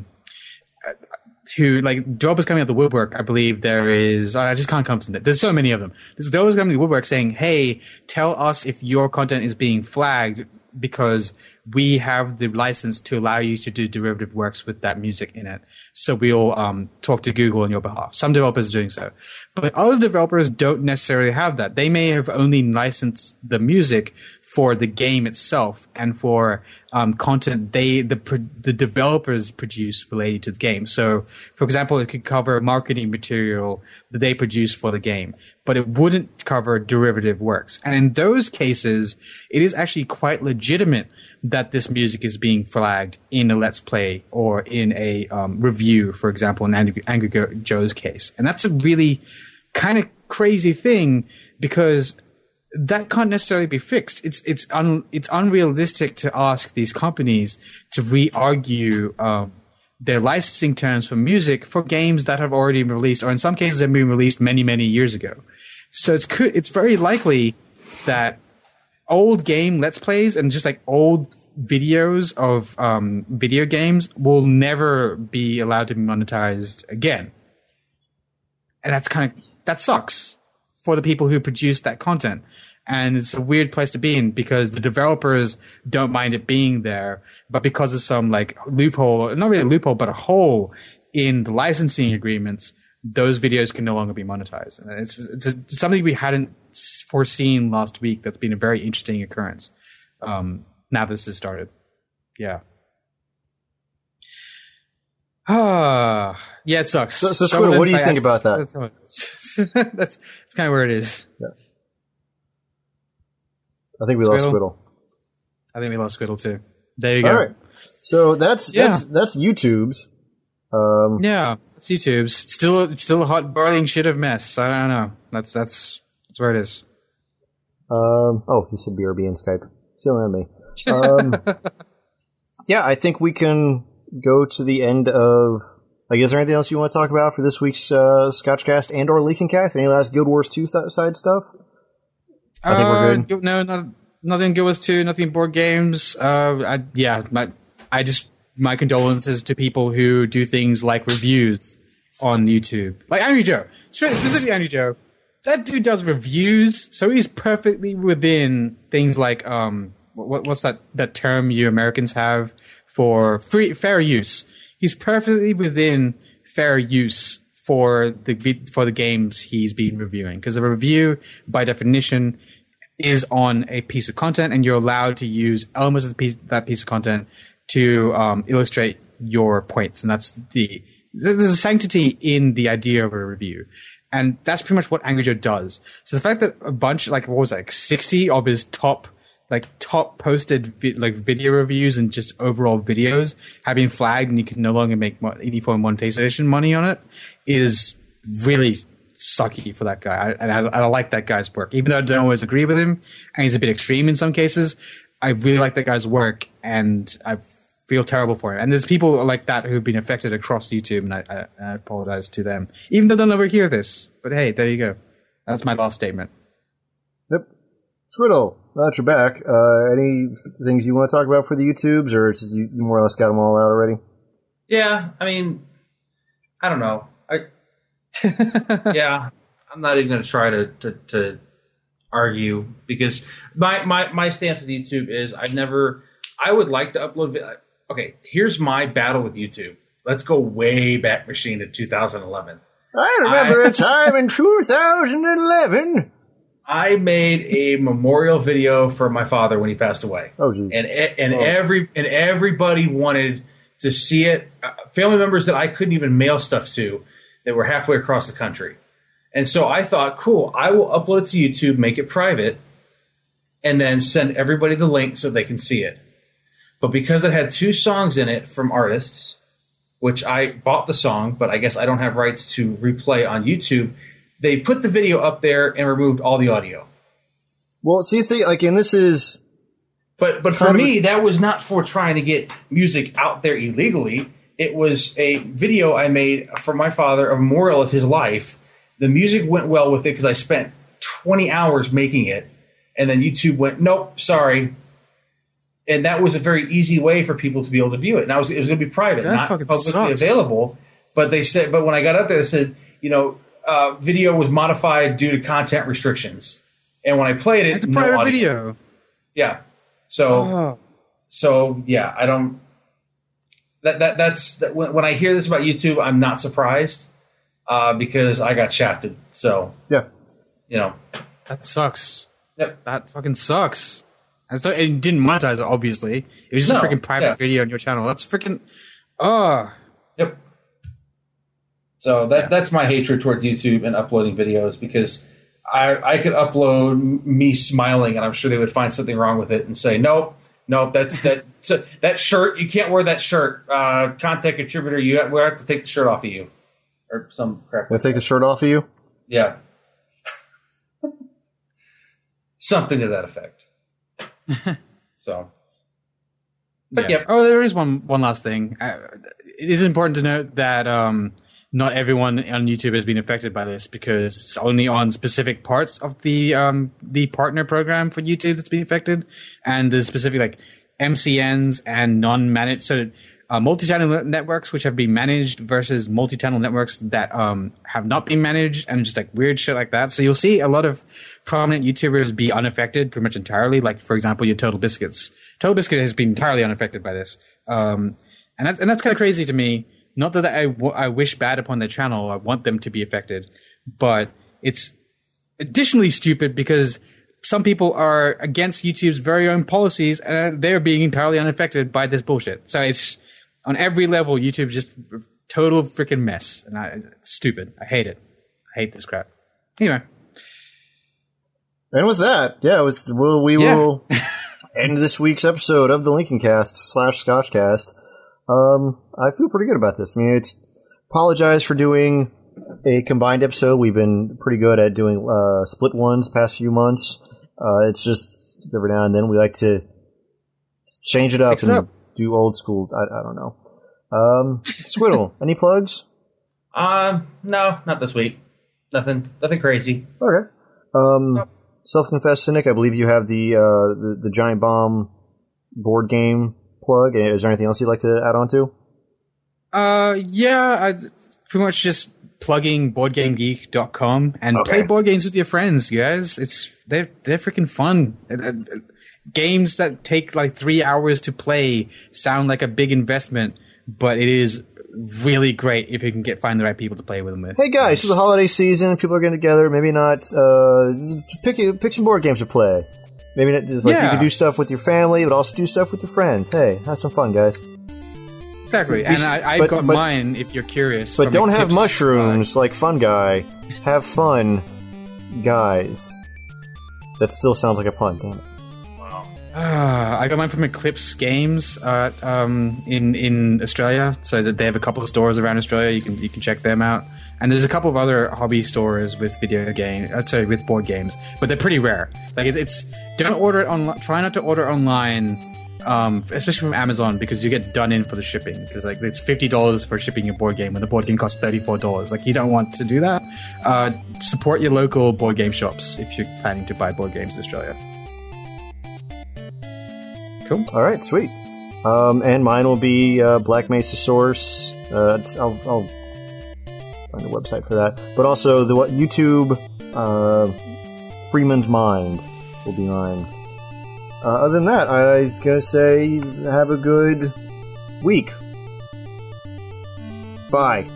like developers coming out the woodwork. I believe there is. I just can't come to it. There's so many of them. There's developers coming out the woodwork saying, "Hey, tell us if your content is being flagged because we have the license to allow you to do derivative works with that music in it. So we'll talk to Google on your behalf." Some developers are doing so, but other developers don't necessarily have that. They may have only licensed the music for the game itself and for content the developers produce related to the game. So, for example, it could cover marketing material that they produce for the game, but it wouldn't cover derivative works. And in those cases, it is actually quite legitimate that this music is being flagged in a Let's Play or in a review, for example, in Angry Joe's case. And that's a really kind of crazy thing because that can't necessarily be fixed. It's unrealistic to ask these companies to re-argue their licensing terms for music for games that have already been released, or in some cases have been released many, many years ago. So it's very likely that old game Let's Plays and just like old videos of video games will never be allowed to be monetized again. And that sucks for the people who produce that content. And it's a weird place to be in because the developers don't mind it being there, but because of some like loophole, not really a loophole, but a hole in the licensing agreements, those videos can no longer be monetized. And it's something we hadn't foreseen last week. That's been a very interesting occurrence. Now this has started. Yeah. Yeah, it sucks. So Squidle, what do you think about that? That's kind of where it is. Yeah. I think we lost Squidle. I think we lost Squidle too. There you go. All right. So that's YouTube's. Yeah, it's YouTube's. Still a hot boiling shit of mess. I don't know. That's where it is. Oh, he said BRB in Skype. Still on me. Yeah, I think we can go to the end of. Like, is there anything else you want to talk about for this week's Scotchcast and or Leaking Cast? Any last Guild Wars 2 side stuff? I think we're good. No, nothing Guild Wars 2, nothing board games. My condolences to people who do things like reviews on YouTube. Like Angry Joe. Specifically Angry Joe. That dude does reviews, so he's perfectly within things like, what's that term you Americans have for fair use. He's perfectly within fair use for the games he's been reviewing. Because a review, by definition, is on a piece of content, and you're allowed to use elements of that piece of content to illustrate your points. And that's there's a sanctity in the idea of a review. And that's pretty much what Angry Joe does. So the fact that a bunch, 60 of his top posted video reviews and just overall videos have been flagged and you can no longer make any form of monetization money on it is really sucky for that guy. I like that guy's work. Even though I don't always agree with him and he's a bit extreme in some cases, I really like that guy's work and I feel terrible for him. And there's people like that who've been affected across YouTube, and I apologize to them. Even though they'll never hear this. But hey, there you go. That's my last statement. Yep. Squidle, now that you're back, any things you want to talk about for the YouTubes, or you more or less got them all out already? Yeah, I mean, I don't know. Yeah, I'm not even going to try to argue, because my stance with YouTube is I would like to upload. Okay, here's my battle with YouTube. Let's go way back machine to 2011. I remember a time in 2011. I made a memorial video for my father when he passed away. Oh, geez. And everybody wanted to see it. Family members that I couldn't even mail stuff to that were halfway across the country. And so I thought, cool, I will upload it to YouTube, make it private, and then send everybody the link so they can see it. But because it had 2 songs in it from artists, which I bought the song, but I guess I don't have rights to replay on YouTube, they put the video up there and removed all the audio. Well, see, and this is... But for me, that was not for trying to get music out there illegally. It was a video I made for my father, a memorial of his life. The music went well with it because I spent 20 hours making it. And then YouTube went, nope, sorry. And that was a very easy way for people to be able to view it. And it was going to be private, not publicly available. But when I got up there, they said, video was modified due to content restrictions. And when I played it, it's a private video. Yeah. So yeah, I don't. That's when I hear this about YouTube, I'm not surprised because I got shafted. So yeah, that sucks. Yep. That fucking sucks. It didn't monetize it, obviously. It was just a freaking private video on your channel. That's freaking. Yep. So that's my hatred towards YouTube and uploading videos because I could upload me smiling and I'm sure they would find something wrong with it and say nope, that shirt, you can't wear that shirt. Content contributor, we have to take the shirt off of you or some crap. We'll take the shirt off of you. Yeah, something to that effect. So, but yeah. Oh, there is one last thing. It is important to note that not everyone on YouTube has been affected by this because it's only on specific parts of the partner program for YouTube that's been affected, and there's specific like MCNs and non-managed. So multi-channel networks which have been managed versus multi-channel networks that have not been managed, and just like weird shit like that. So you'll see a lot of prominent YouTubers be unaffected pretty much entirely. Like for example, your Total Biscuits. Total Biscuit has been entirely unaffected by this, and that's kind of crazy to me. Not that I wish bad upon their channel. I want them to be affected, but it's additionally stupid because some people are against YouTube's very own policies and they're being entirely unaffected by this bullshit. So it's on every level, YouTube's just total freaking mess, and it's stupid. I hate it. I hate this crap. Anyway. And with that, we will end this week's episode of the Lincoln Cast / Scotchcast. I feel pretty good about this. I mean, apologize for doing a combined episode. We've been pretty good at doing split ones past few months. It's just every now and then we like to change it up and do old school. I don't know. Squiddle, any plugs? No, not this week. Nothing crazy. Okay. Self-confessed cynic. I believe you have the Giant Bomb board game plug. Is there anything else you'd like to add on to? I pretty much just plugging BoardGameGeek.com and play board games with your friends, guys. They're freaking fun. Games that take like 3 hours to play sound like a big investment, but it is really great if you can find the right people to play with them with. Hey guys, it's the holiday season. People are getting together. Maybe not. Pick some board games to play. Maybe it's like you can do stuff with your family, but also do stuff with your friends. Hey, have some fun, guys. Exactly, and I've got mine if you're curious. But don't have mushrooms like Fun Guy. Have fun, guys. That still sounds like a pun, damn it. Wow. I got mine from Eclipse Games in Australia, so that they have a couple of stores around Australia. You can check them out. And there's a couple of other hobby stores with with board games, but they're pretty rare. Like don't order it online. Try not to order online, especially from Amazon, because you get done in for the shipping. Because like it's $50 for shipping a board game when the board game costs $34. Like you don't want to do that. Support your local board game shops if you're planning to buy board games in Australia. Cool. All right, sweet. And mine will be Black Mesa Source. I'll find a website for that. But also the YouTube Freeman's Mind will be mine. Other than that, I was going to say have a good week. Bye.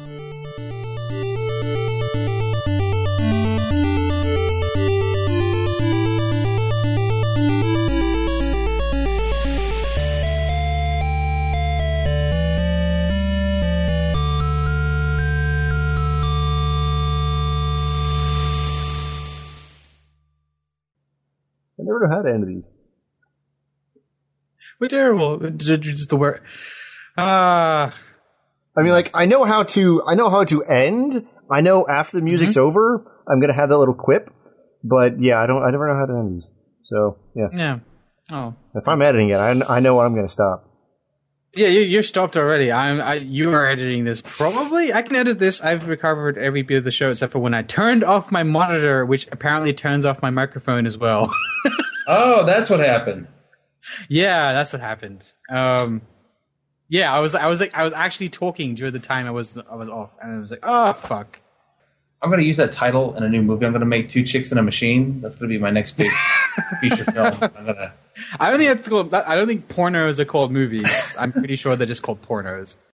never know how to end these. We're terrible. Just the word. I mean, like, I know how to end. I know after the music's over, I'm gonna have that little quip. But yeah, I never know how to end these. So yeah. Yeah. Oh. If I'm editing it, I know when I'm gonna stop. Yeah, you're stopped already. You are editing this. Probably, I can edit this. I've recovered every bit of the show except for when I turned off my monitor, which apparently turns off my microphone as well. Oh, that's what happened. Yeah, that's what happened. Yeah, I was actually talking during the time I was off, and I was like, oh fuck. I'm going to use that title in a new movie. I'm going to make Two Chicks in a Machine. That's going to be my next big feature film. I don't think pornos are called movies. I'm pretty sure they're just called pornos.